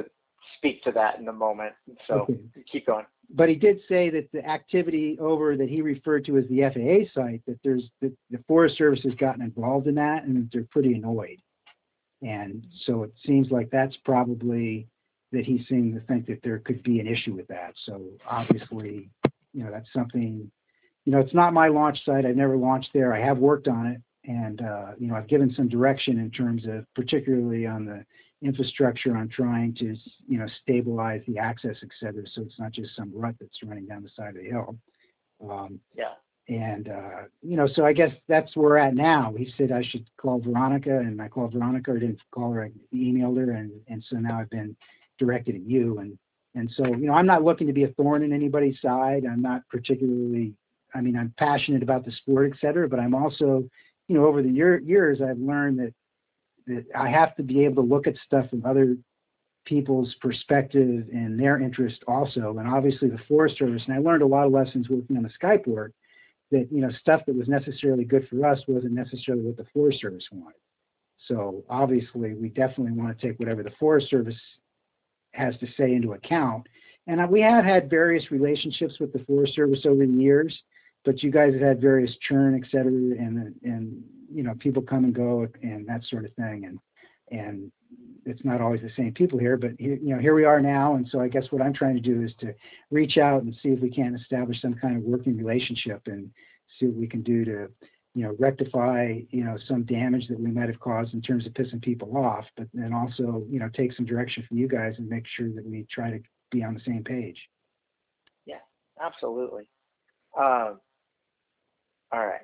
speak to that in a moment. So Okay. keep going. But he did say that the activity over that he referred to as the FAA site, that the Forest Service has gotten involved in that, and that they're pretty annoyed. And so it seems like that's probably that he seemed to think that there could be an issue with that. So obviously, that's something, it's not my launch site. I've never launched there. I have worked on it. And, I've given some direction in terms of particularly on the infrastructure on trying to, stabilize the access, et cetera. So it's not just some rut that's running down the side of the hill. Yeah. And, so I guess that's where we're at now. He said I should call Veronica, and I called Veronica, or didn't call her, I emailed her. And so now I've been directed at you. And so, I'm not looking to be a thorn in anybody's side. I'm not particularly, I'm passionate about the sport, et cetera, but I'm also, over the years, I've learned that I have to be able to look at stuff from other people's perspective and their interest also. And obviously the Forest Service, and I learned a lot of lessons working on the Skyport, that, stuff that was necessarily good for us wasn't necessarily what the Forest Service wanted. So obviously we definitely want to take whatever the Forest Service has to say into account. And we have had various relationships with the Forest Service over the years, but you guys have had various churn, et cetera, and people come and go and that sort of thing. And it's not always the same people here, but here we are now. And so I guess what I'm trying to do is to reach out and see if we can establish some kind of working relationship and see what we can do to, rectify, some damage that we might have caused in terms of pissing people off, but then also, take some direction from you guys and make sure that we try to be on the same page. Yeah, absolutely. All right.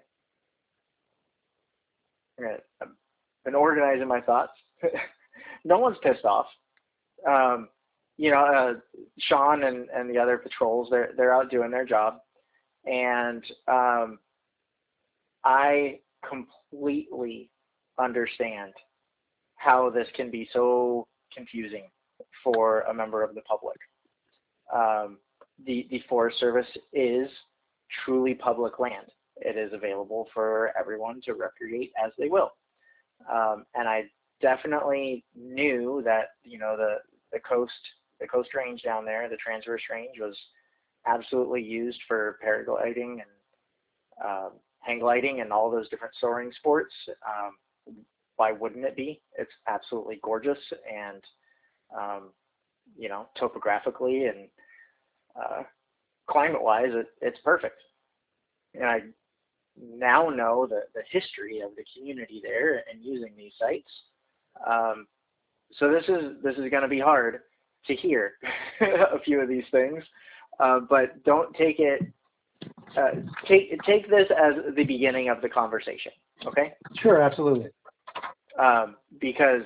I've been organizing my thoughts. No one's pissed off. Sean and the other patrols, they're out doing their job. And I completely understand how this can be so confusing for a member of the public. The Forest Service is truly public land. It is available for everyone to recreate as they will. And I definitely knew that, the coast range down there, the transverse range, was absolutely used for paragliding and hang gliding and all those different soaring sports. Why wouldn't it be? It's absolutely gorgeous, and topographically and climate-wise, it's perfect. And I now know the history of the community there and using these sites. So this is going to be hard to hear a few of these things, but don't take it. Take this as the beginning of the conversation. Okay? Sure, absolutely. Because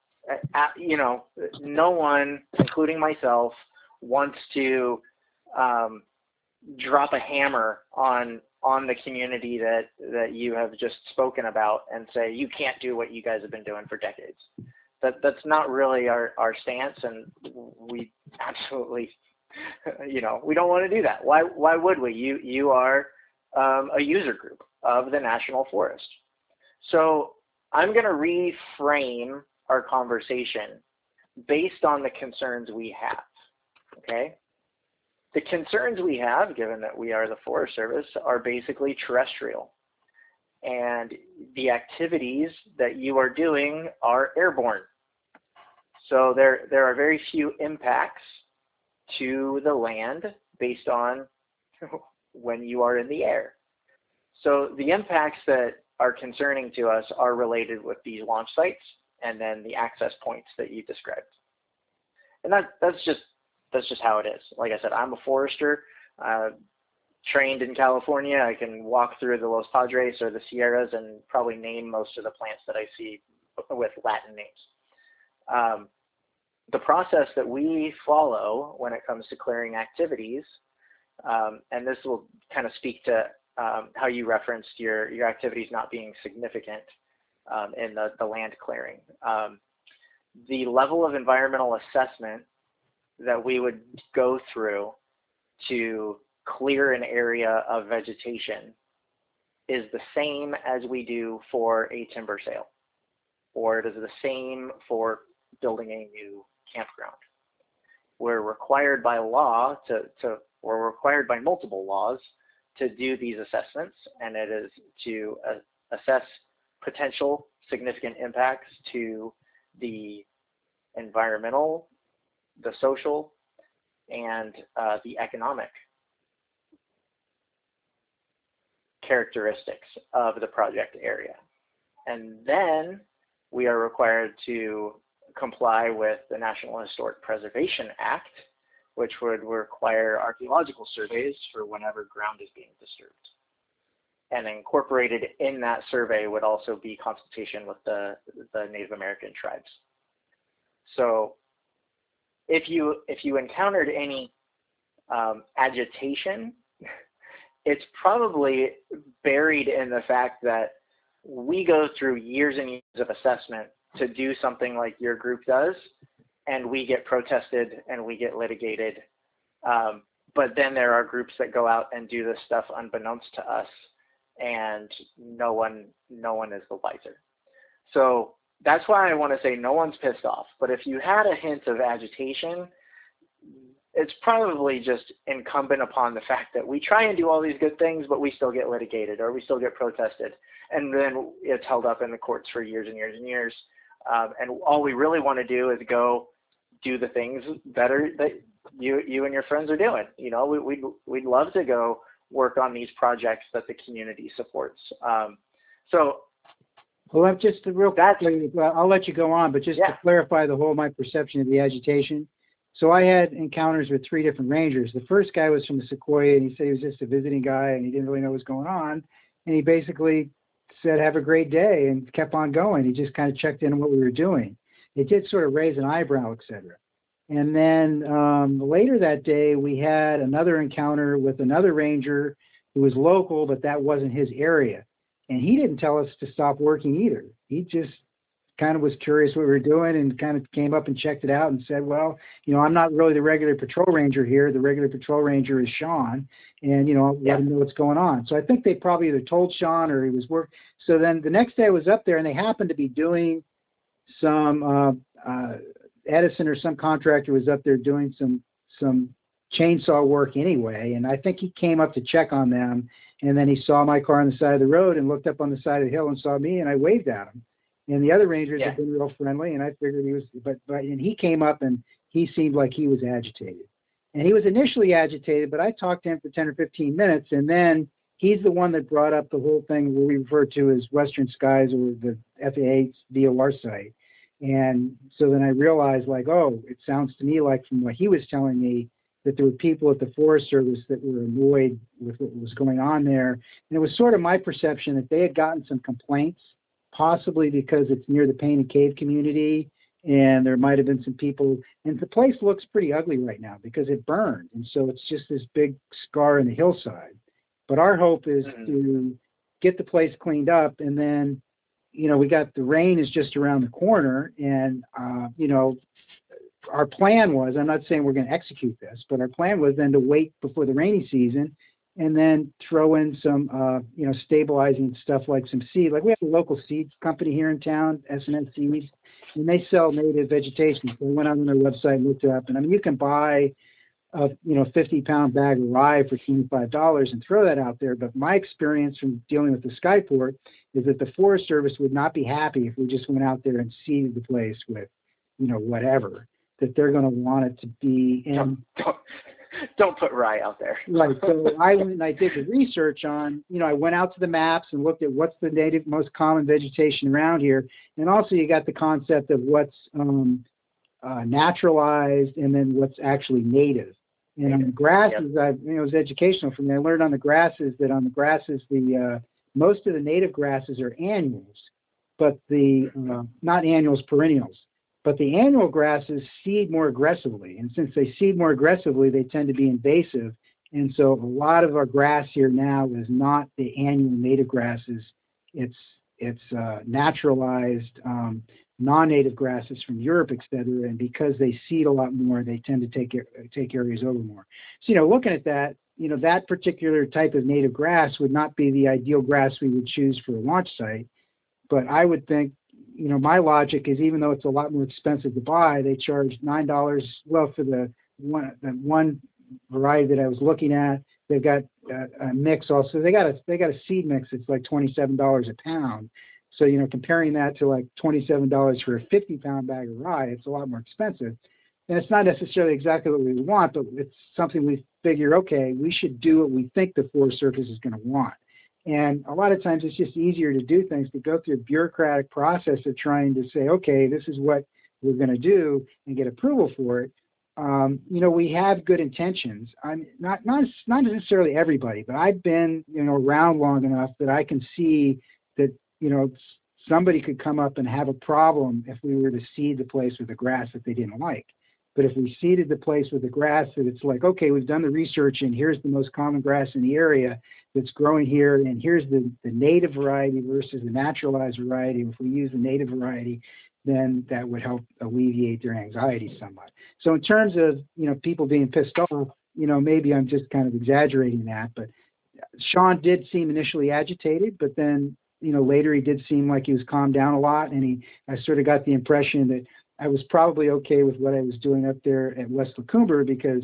no one, including myself, wants to drop a hammer on the community that you have just spoken about and say you can't do what you guys have been doing for decades. That's not really our stance, and we absolutely, we don't want to do that. Why would we? You are a user group of the National Forest. So I'm going to reframe our conversation based on the concerns we have. Okay? The concerns we have, given that we are the Forest Service, are basically terrestrial. And the activities that you are doing are airborne. So there are very few impacts to the land based on when you are in the air. So the impacts that are concerning to us are related with these launch sites and then the access points that you described. And that's just how it is. Like I said, I'm a forester, trained in California. I can walk through the Los Padres or the Sierras and probably name most of the plants that I see with Latin names. The process that we follow when it comes to clearing activities, and this will kind of speak to how you referenced your activities not being significant in the land clearing. The level of environmental assessment that we would go through to clear an area of vegetation is the same as we do for a timber sale, or it is the same for building a new campground. we're required by law or required by multiple laws to do these assessments, and it is to assess potential significant impacts to the environmental, the social, and the economic characteristics of the project area. And then we are required to comply with the National Historic Preservation Act, which would require archaeological surveys for whenever ground is being disturbed. And incorporated in that survey would also be consultation with the Native American tribes. So if you encountered any agitation, it's probably buried in the fact that we go through years and years of assessment to do something like your group does, and we get protested and we get litigated. But then there are groups that go out and do this stuff unbeknownst to us, and no one is the wiser. So that's why I want to say no one's pissed off. But if you had a hint of agitation, it's probably just incumbent upon the fact that we try and do all these good things, but we still get litigated or we still get protested. And then it's held up in the courts for years and years and years. And all we really want to do is go do the things better that you and your friends are doing. You know, we'd love to go work on these projects that the community supports. Well, I'm just I'll let you go on, but just to clarify my perception of the agitation. So I had encounters with 3 different rangers. The first guy was from the Sequoia, and he said he was just a visiting guy, and he didn't really know what was going on. And he basically said, "Have a great day," and kept on going. He just kind of checked in on what we were doing. It did sort of raise an eyebrow, et cetera. And then later that day, we had another encounter with another ranger who was local, but that wasn't his area. And he didn't tell us to stop working either. He just kind of was curious what we were doing and kind of came up and checked it out and said, well, you know, I'm not really the regular patrol ranger here. The regular patrol ranger is Sean, and, you know, let him know what's going on. So I think they probably either told Sean or he was working. So then the next day I was up there, and they happened to be doing some Edison or some contractor was up there doing some chainsaw work anyway. And I think he came up to check on them, and then he saw my car on the side of the road and looked up on the side of the hill and saw me, and I waved at him. And the other rangers have been real friendly, and I figured he was, but and he came up and he seemed like he was agitated. And he was initially agitated, but I talked to him for 10 or 15 minutes, and then he's the one that brought up the whole thing what we refer to as Western Skies or the FAA VOR site. And so then I realized, like, oh, it sounds to me like from what he was telling me that there were people at the Forest Service that were annoyed with what was going on there. And it was sort of my perception that they had gotten some complaints, possibly because it's near the Painted Cave community, and there might have been some people, and the place looks pretty ugly right now because it burned, and so it's just this big scar in the hillside. But our hope is to get the place cleaned up, and then, you know, we got the rain is just around the corner, and you know, our plan was, I'm not saying we're going to execute this, but our plan was then to wait before the rainy season and then throw in some, you know, stabilizing stuff like some seed. Like we have a local seeds company here in town, S&S Seeds, and they sell native vegetation. So I went on their website and looked it up. And I mean, you can buy a, you know, 50-pound bag of rye for $25 and throw that out there. But my experience from dealing with the Skyport is that the Forest Service would not be happy if we just went out there and seeded the place with, you know, whatever, that they're going to want it to be in. Don't put rye out there. Right. So I went and I did the research on, you know, I went out to the maps and looked at what's the native, most common vegetation around here. And also you got the concept of what's naturalized and then what's actually native. And on the grasses, you know, it was educational for me. I learned on the grasses that on the grasses, the most of the native grasses are annuals, but the not annuals, perennials. But the annual grasses seed more aggressively. And since they seed more aggressively, they tend to be invasive. And so a lot of our grass here now is not the annual native grasses. It's naturalized non-native grasses from Europe, et cetera. And because they seed a lot more, they tend to take areas over more. So, you know, looking at that, you know, that particular type of native grass would not be the ideal grass we would choose for a launch site. But I would think, you know, my logic is even though it's a lot more expensive to buy, they charge $9, well, for the one variety that I was looking at. They've got a mix also. They got a seed mix that's like $27 a pound. So, comparing that to like $27 for a 50-pound bag of rye, it's a lot more expensive. And it's not necessarily exactly what we want, but it's something we figure, okay, we should do what we think the Forest Service is going to want. And a lot of times it's just easier to do things, to go through a bureaucratic process of trying to say, okay, this is what we're going to do and get approval for it. We have good intentions. I'm not necessarily everybody, but I've been, around long enough that I can see that, somebody could come up and have a problem if we were to seed the place with a grass that they didn't like. But if we seeded the place with a grass that it's like, okay, we've done the research and here's the most common grass in the area that's growing here, and here's the native variety versus the naturalized variety. If we use the native variety, then that would help alleviate their anxiety somewhat. So in terms of, people being pissed off, maybe I'm just kind of exaggerating that, but Sean did seem initially agitated, but then, later he did seem like he was calmed down a lot, and I sort of got the impression that I was probably okay with what I was doing up there at West Lacumber because,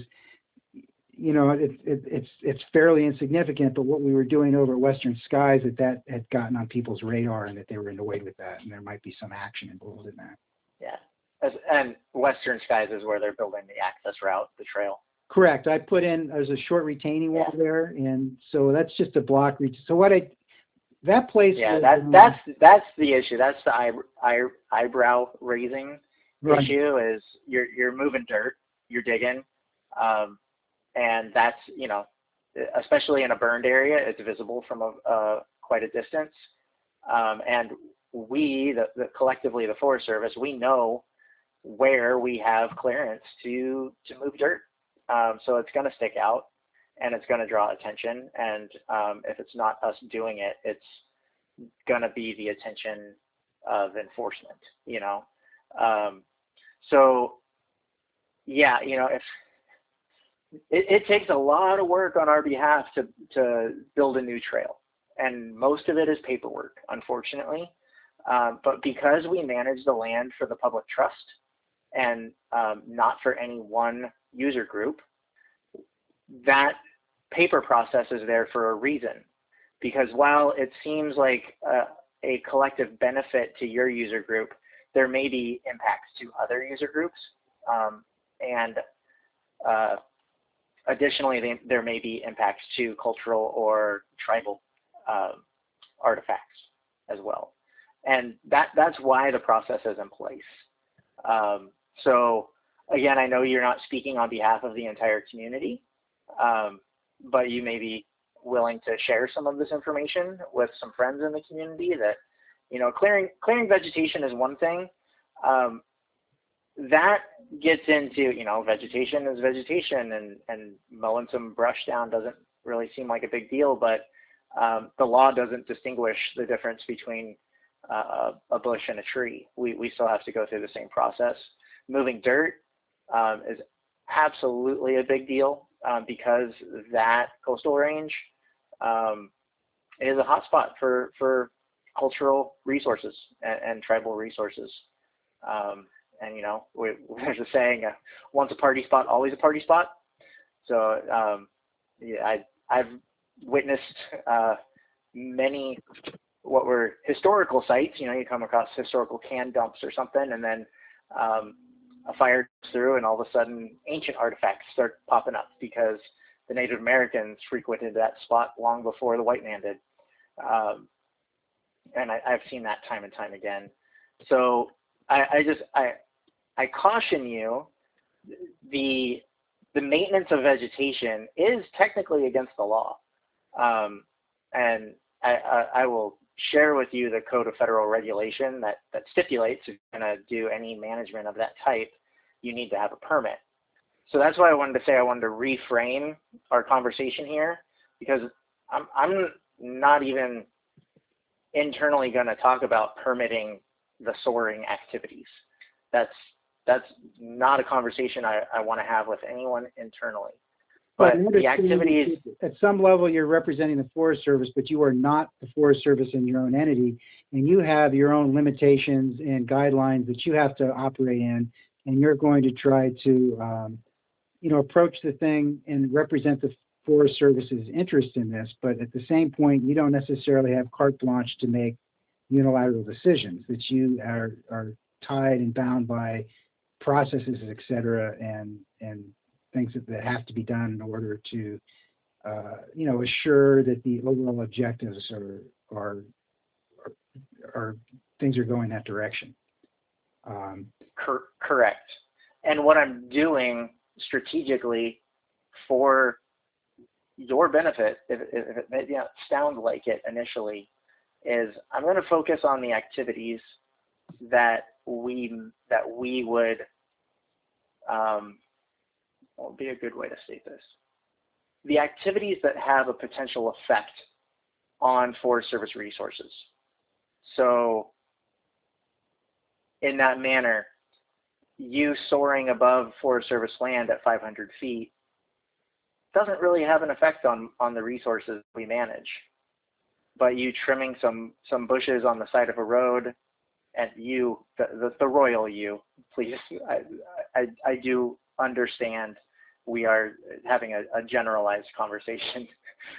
it's fairly insignificant, but what we were doing over at Western Skies, that had gotten on people's radar and that they were annoyed with that, and there might be some action involved in that. Yeah. And Western Skies is where they're building the access route, the trail. Correct. I put in, there's a short retaining wall there, and so that's just a block. So that place. Yeah, that's the issue. That's the eyebrow raising issue is you're moving dirt, you're digging, and that's, especially in a burned area, it's visible from quite a distance. And we, collectively, the Forest Service, we know where we have clearance to move dirt. So it's going to stick out and it's going to draw attention. And if it's not us doing it, it's going to be the attention of enforcement, So, yeah, if it takes a lot of work on our behalf to build a new trail. And most of it is paperwork, unfortunately. But because we manage the land for the public trust and not for any one user group, that paper process is there for a reason. Because while it seems like a collective benefit to your user group, there may be impacts to other user groups. And additionally, there may be impacts to cultural or tribal artifacts as well. And that's why the process is in place. So again, I know you're not speaking on behalf of the entire community, but you may be willing to share some of this information with some friends in the community that, clearing vegetation is one thing. That gets into, vegetation is vegetation, and mowing some brush down doesn't really seem like a big deal, but the law doesn't distinguish the difference between a bush and a tree. We still have to go through the same process. Moving dirt is absolutely a big deal because that coastal range is a hotspot for cultural resources and tribal resources. And there's a saying, once a party spot, always a party spot. So yeah, I've witnessed many what were historical sites. You come across historical can dumps or something, and then a fire goes through, and all of a sudden ancient artifacts start popping up because the Native Americans frequented that spot long before the white man did. And I've seen that time and time again. So I caution you, the maintenance of vegetation is technically against the law. And I will share with you the Code of Federal Regulation that stipulates if you're going to do any management of that type, you need to have a permit. So that's why I wanted to reframe our conversation here, because I'm not even internally going to talk about permitting the soaring activities. That's not a conversation I want to have with anyone internally. But the activities, at some level, you're representing the Forest Service, but you are not the Forest Service in your own entity, and you have your own limitations and guidelines that you have to operate in, and you're going to try to, approach the thing and represent the Forest Service's interest in this, but at the same point, you don't necessarily have carte blanche to make unilateral decisions, that you are tied and bound by processes, et cetera, and things that have to be done in order to, assure that the overall objectives are things are going that direction. Correct. And what I'm doing strategically for your benefit, if it may not sound like it initially, is I'm going to focus on the activities that we would, what would be a good way to state this? The activities that have a potential effect on Forest Service resources. So in that manner, you soaring above Forest Service land at 500 feet doesn't really have an effect on the resources we manage. But you trimming some bushes on the side of a road, and you, the royal you, please, I do understand we are having a generalized conversation,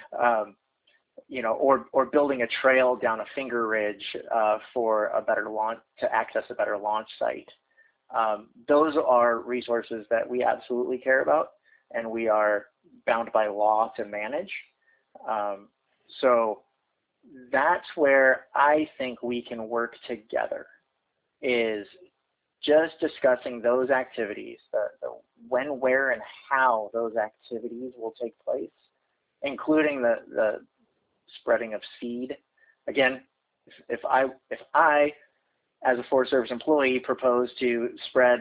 or building a trail down a finger ridge for a better launch, to access a better launch site. Those are resources that we absolutely care about, and we are bound by law to manage. So that's where I think we can work together, is just discussing those activities, the when, where, and how those activities will take place, including the spreading of seed. Again, if I as a Forest Service employee propose to spread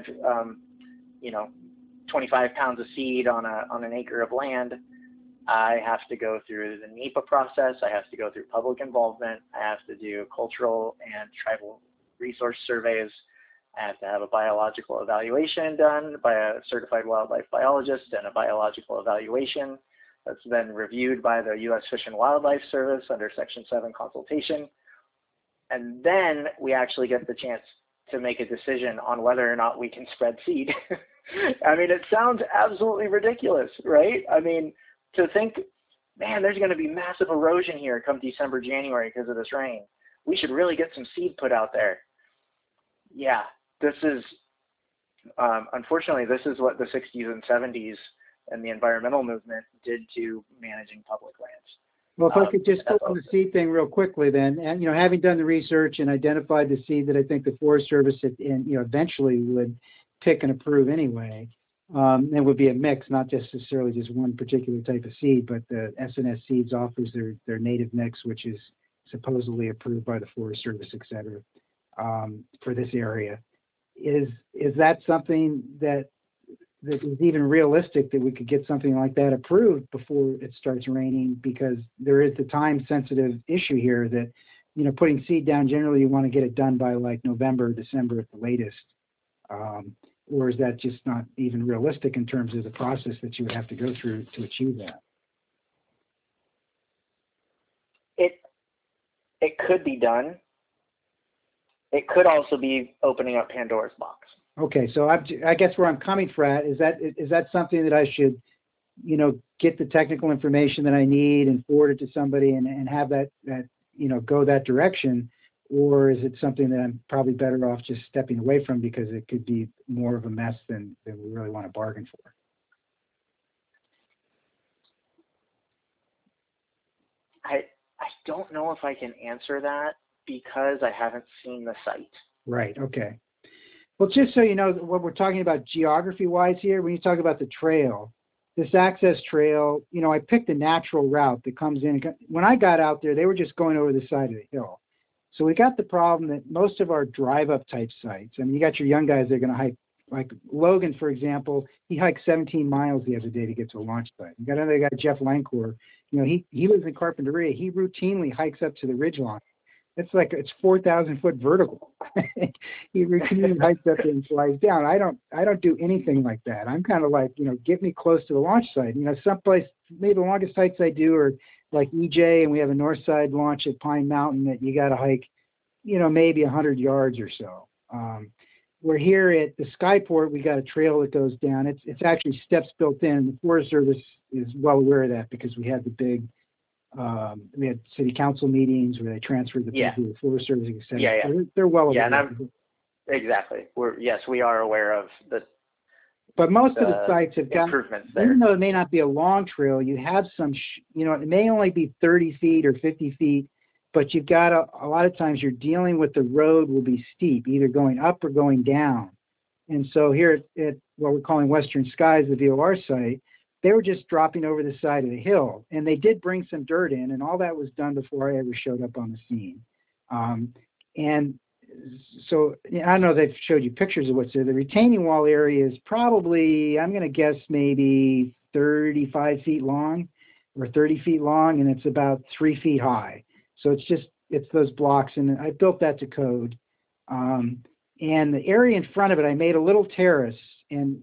25 pounds of seed on an acre of land, I have to go through the NEPA process. I have to go through public involvement. I have to do cultural and tribal resource surveys. I have to have a biological evaluation done by a certified wildlife biologist, and a biological evaluation that's then reviewed by the U.S. Fish and Wildlife Service under Section 7 consultation. And then we actually get the chance to make a decision on whether or not we can spread seed. I mean, it sounds absolutely ridiculous, right? I mean, to think, man, there's going to be massive erosion here come December, January because of this rain. We should really get some seed put out there. Yeah, this is, unfortunately, this is what the 60s and 70s and the environmental movement did to managing public lands. Well, if I could just go on the seed thing real quickly then, and, having done the research and identified the seed that I think the Forest Service eventually would pick and approve anyway, it would be a mix, not just necessarily just one particular type of seed, but the SNS Seeds offers their native mix, which is supposedly approved by the Forest Service, et cetera, for this area. Is that something that is even realistic, that we could get something like that approved before it starts raining? Because there is the time sensitive issue here that, putting seed down, generally you want to get it done by like November, December at the latest. Or is that just not even realistic in terms of the process that you would have to go through to achieve that? It could be done. It could also be opening up Pandora's box. Okay, so I guess where I'm coming from is that something that I should, get the technical information that I need and forward it to somebody and have that go that direction, or is it something that I'm probably better off just stepping away from because it could be more of a mess than we really want to bargain for? I don't know if I can answer that because I haven't seen the site. Right. Okay. Well, just so you know, what we're talking about geography-wise here, when you talk about the trail, this access trail, I picked a natural route that comes in. When I got out there, they were just going over the side of the hill. So we got the problem that most of our drive-up type sites, I mean, you got your young guys that are going to hike, like Logan, for example, he hiked 17 miles the other day to get to a launch site. You got another guy, Jeff Lankor, he lives in Carpinteria. He routinely hikes up to the ridgeline. It's 4,000 foot vertical. He routinely hikes up and flies down. I don't do anything like that. I'm kind of like, get me close to the launch site. Someplace, maybe the longest hikes I do are like EJ, and we have a north side launch at Pine Mountain that you got to hike, maybe 100 yards or so. we're here at the Skyport. We got a trail that goes down. It's actually steps built in. The Forest Service is well aware of that because we had the big we had city council meetings where they transferred the people to the Forest Service, et cetera. Yeah. So they're well aware. Yeah, and exactly. We are aware of the. But most of the sites have got improvements there. Even though it may not be a long trail, you have some, it may only be 30 feet or 50 feet, but you've got a lot of times you're dealing with the road will be steep, either going up or going down. And so here at what we're calling Western Skies, the VOR site, they were just dropping over the side of the hill. And they did bring some dirt in, and all that was done before I ever showed up on the scene. And so I don't know if they've showed you pictures of what's there. The retaining wall area is probably, I'm going to guess, maybe 35 feet long or 30 feet long, and it's about 3 feet high. So it's those blocks, and I built that to code. And the area in front of it, I made a little terrace, and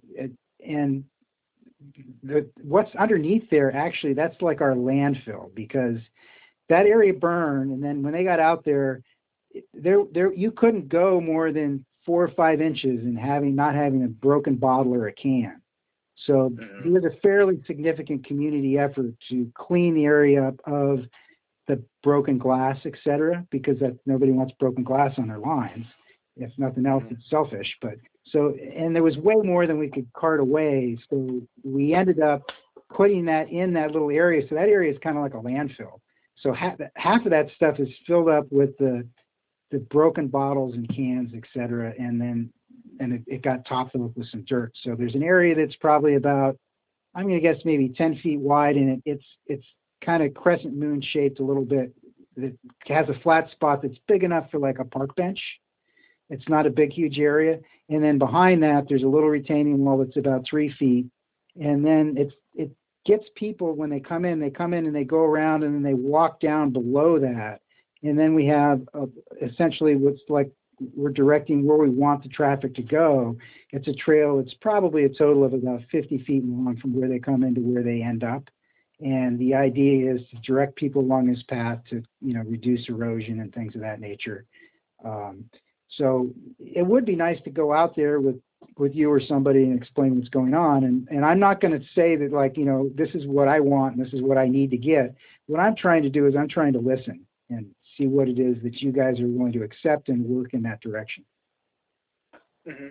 what's underneath there, actually, that's like our landfill, because that area burned, and then when they got out there, you couldn't go more than 4 or 5 inches and not having a broken bottle or a can. So it was a fairly significant community effort to clean the area up of the broken glass, et cetera, because nobody wants broken glass on their lines. If nothing else, it's selfish. And there was way more than we could cart away. So we ended up putting that in that little area. So that area is kind of like a landfill. So half of that stuff is filled up with the broken bottles and cans, et cetera, and it got topped up with some dirt. So there's an area that's probably about, I'm going to guess, maybe 10 feet wide, and it's kind of crescent moon shaped a little bit. It has a flat spot that's big enough for like a park bench. It's not a big, huge area. And then behind that, there's a little retaining wall that's about 3 feet. And then it gets people, when they come in and they go around and then they walk down below that. And then we have essentially what's like we're directing where we want the traffic to go. It's a trail. It's probably a total of about 50 feet long from where they come in to where they end up. And the idea is to direct people along this path to, reduce erosion and things of that nature. So it would be nice to go out there with you or somebody and explain what's going on. And I'm not going to say that this is what I want and this is what I need to get. What I'm trying to do is I'm trying to listen and see what it is that you guys are willing to accept and work in that direction. Mm-hmm.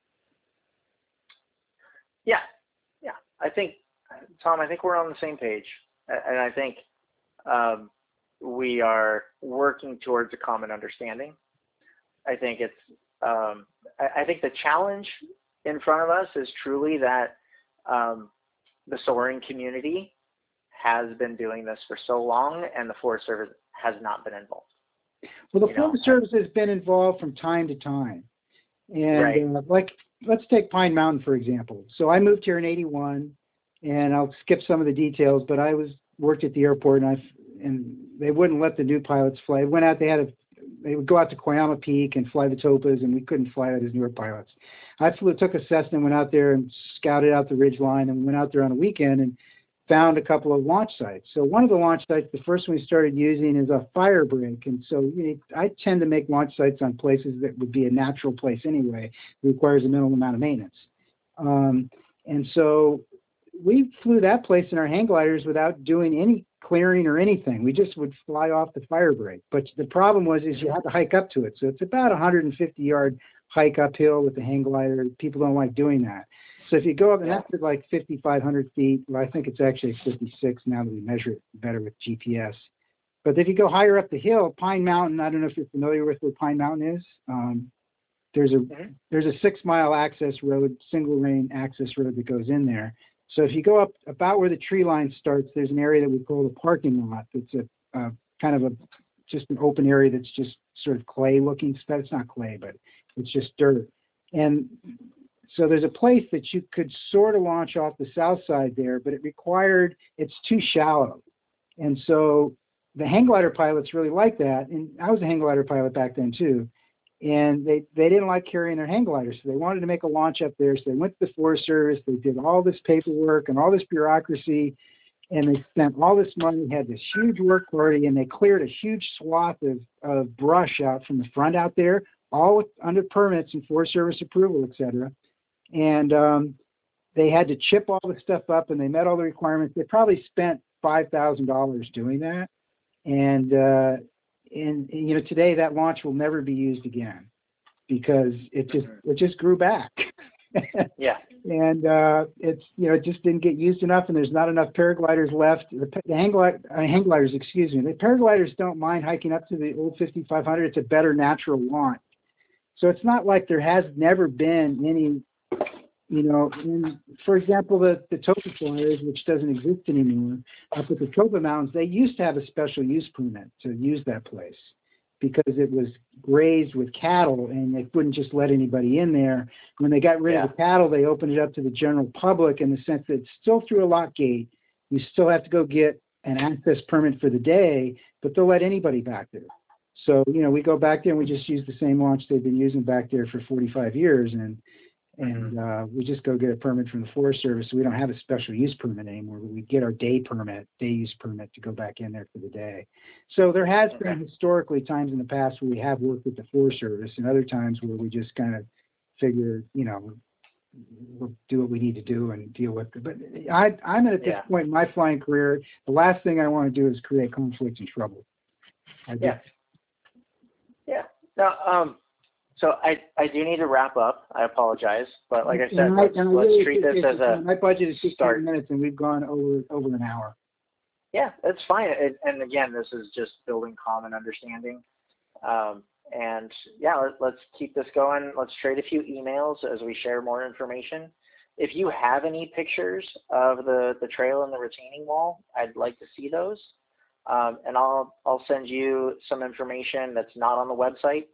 Yeah. I think, Tom, we're on the same page. And I think we are working towards a common understanding. I think I think the challenge in front of us is truly that the soaring community has been doing this for so long, and the Forest Service has not been involved. Well, the Forest Service has been involved from time to time. And let's take Pine Mountain, for example. So I moved here in '81, and I'll skip some of the details, but I worked at the airport, and they wouldn't let the new pilots fly. They would go out to Coyama Peak and fly the Topas, and we couldn't fly that as newer pilots. I took a Cessna and went out there and scouted out the ridge line, and went out there on a weekend and found a couple of launch sites. So one of the launch sites, the first one we started using, is a fire break. And so I tend to make launch sites on places that would be a natural place anyway. It requires a minimal amount of maintenance. And so we flew that place in our hang gliders without doing any clearing or anything. We just would fly off the fire break. But the problem is you have to hike up to it. So it's about a 150-yard hike uphill with the hang glider. People don't like doing that. So if you go up, and that's at like 5,500 feet. Well, I think it's actually 56 now that we measure it better with GPS. But if you go higher up the hill, Pine Mountain, I don't know if you're familiar with where Pine Mountain is. There's a 6-mile access road, single lane access road that goes in there. So if you go up about where the tree line starts, there's an area that we call the parking lot. It's a kind of just an open area that's just sort of clay looking stuff. It's not clay, but it's just dirt. And so there's a place that you could sort of launch off the south side there, but it's too shallow. And so the hang glider pilots really like that. And I was a hang glider pilot back then too. And they didn't like carrying their hang gliders. So they wanted to make a launch up there. So they went to the Forest Service. They did all this paperwork and all this bureaucracy. And they spent all this money, had this huge work party, and they cleared a huge swath of brush out from the front out there, all under permits and Forest Service approval, et cetera. And they had to chip all the stuff up, and they met all the requirements. They probably spent $5,000 doing that. And today that launch will never be used again because it just grew back. Yeah. And it just didn't get used enough, and there's not enough paragliders left. The hang gliders, excuse me. The paragliders don't mind hiking up to the old 5500. It's a better natural launch. So it's not like there has never been any, for example, the Topa Flyers, which doesn't exist anymore, up at the Topa Mountains, they used to have a special use permit to use that place because it was grazed with cattle and they wouldn't just let anybody in there. When they got rid of the cattle, they opened it up to the general public in the sense that it's still through a lock gate. You still have to go get an access permit for the day, but they'll let anybody back there. So, we go back there and we just use the same launch they've been using back there for 45 years. And we just go get a permit from the Forest Service. So we don't have a special use permit anymore, but we get our day use permit to go back in there for the day. So there has been historically times in the past where we have worked with the Forest Service and other times where we just kind of figure, we'll do what we need to do and deal with it. But I'm at this point in my flying career, the last thing I want to do is create conflict and trouble. Now, so I do need to wrap up. I apologize, but like I said, let's treat this as a my budget is 15 minutes, and we've gone over an hour. Yeah, that's fine. And again, this is just building common understanding. And let's keep this going. Let's trade a few emails as we share more information. If you have any pictures of the trail and the retaining wall, I'd like to see those. And I'll send you some information that's not on the website.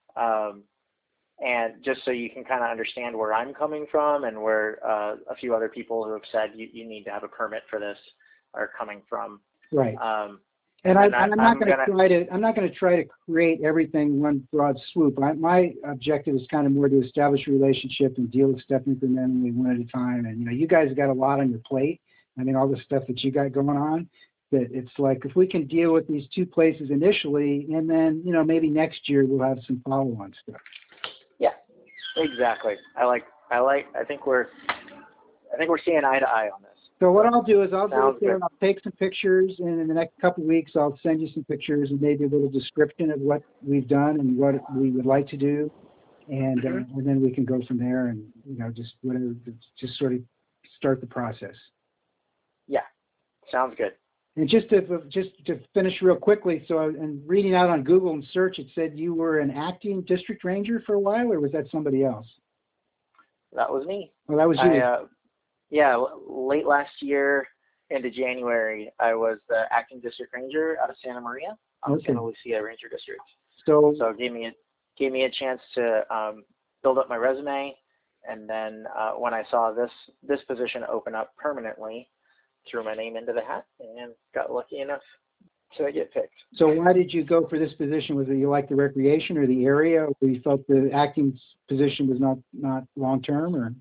And just so you can kind of understand where I'm coming from and where a few other people who have said you need to have a permit for this are coming from. Right. I'm not going to try to create everything one broad swoop. My objective is kind of more to establish a relationship and deal with stuff incrementally one at a time. And you guys have got a lot on your plate. I mean, all the stuff that you got going on. That it's like if we can deal with these two places initially, and then maybe next year we'll have some follow-on stuff. Yeah, exactly. I think we're seeing eye to eye on this. So what I'll do is I'll go there and I'll take some pictures, and in the next couple of weeks I'll send you some pictures and maybe a little description of what we've done and what we would like to do, and then we can go from there and just sort of start the process. Yeah, sounds good. And just to finish real quickly, so in reading out on Google and search, it said you were an acting district ranger for a while, or was that somebody else? That was me. Well, that was you. Late last year into January, I was the acting district ranger out of Santa Maria, Santa Lucia Ranger District. So it gave me a chance to build up my resume, and then when I saw this position open up permanently, threw my name into the hat and got lucky enough to get picked. So why did you go for this position? Was it you liked the recreation or the area, or you felt the acting position was not long-term? Or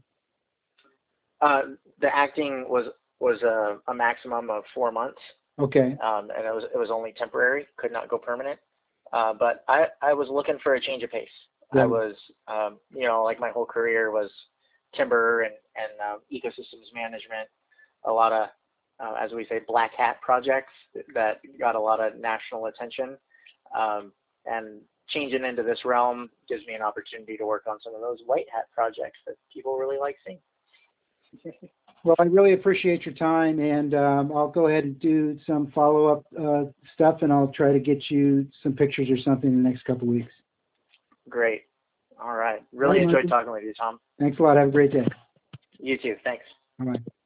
the acting was a maximum of 4 months. Okay. And it was only temporary, could not go permanent. But I was looking for a change of pace. Yeah. I was, like my whole career was timber and ecosystems management, a lot of, as we say, black hat projects that got a lot of national attention. And changing into this realm gives me an opportunity to work on some of those white hat projects that people really like seeing. Well, I really appreciate your time, and I'll go ahead and do some follow-up stuff, and I'll try to get you some pictures or something in the next couple of weeks. Great. All right. Really enjoyed talking with you, Tom. Thanks a lot. Have a great day. You too. Thanks. Bye-bye.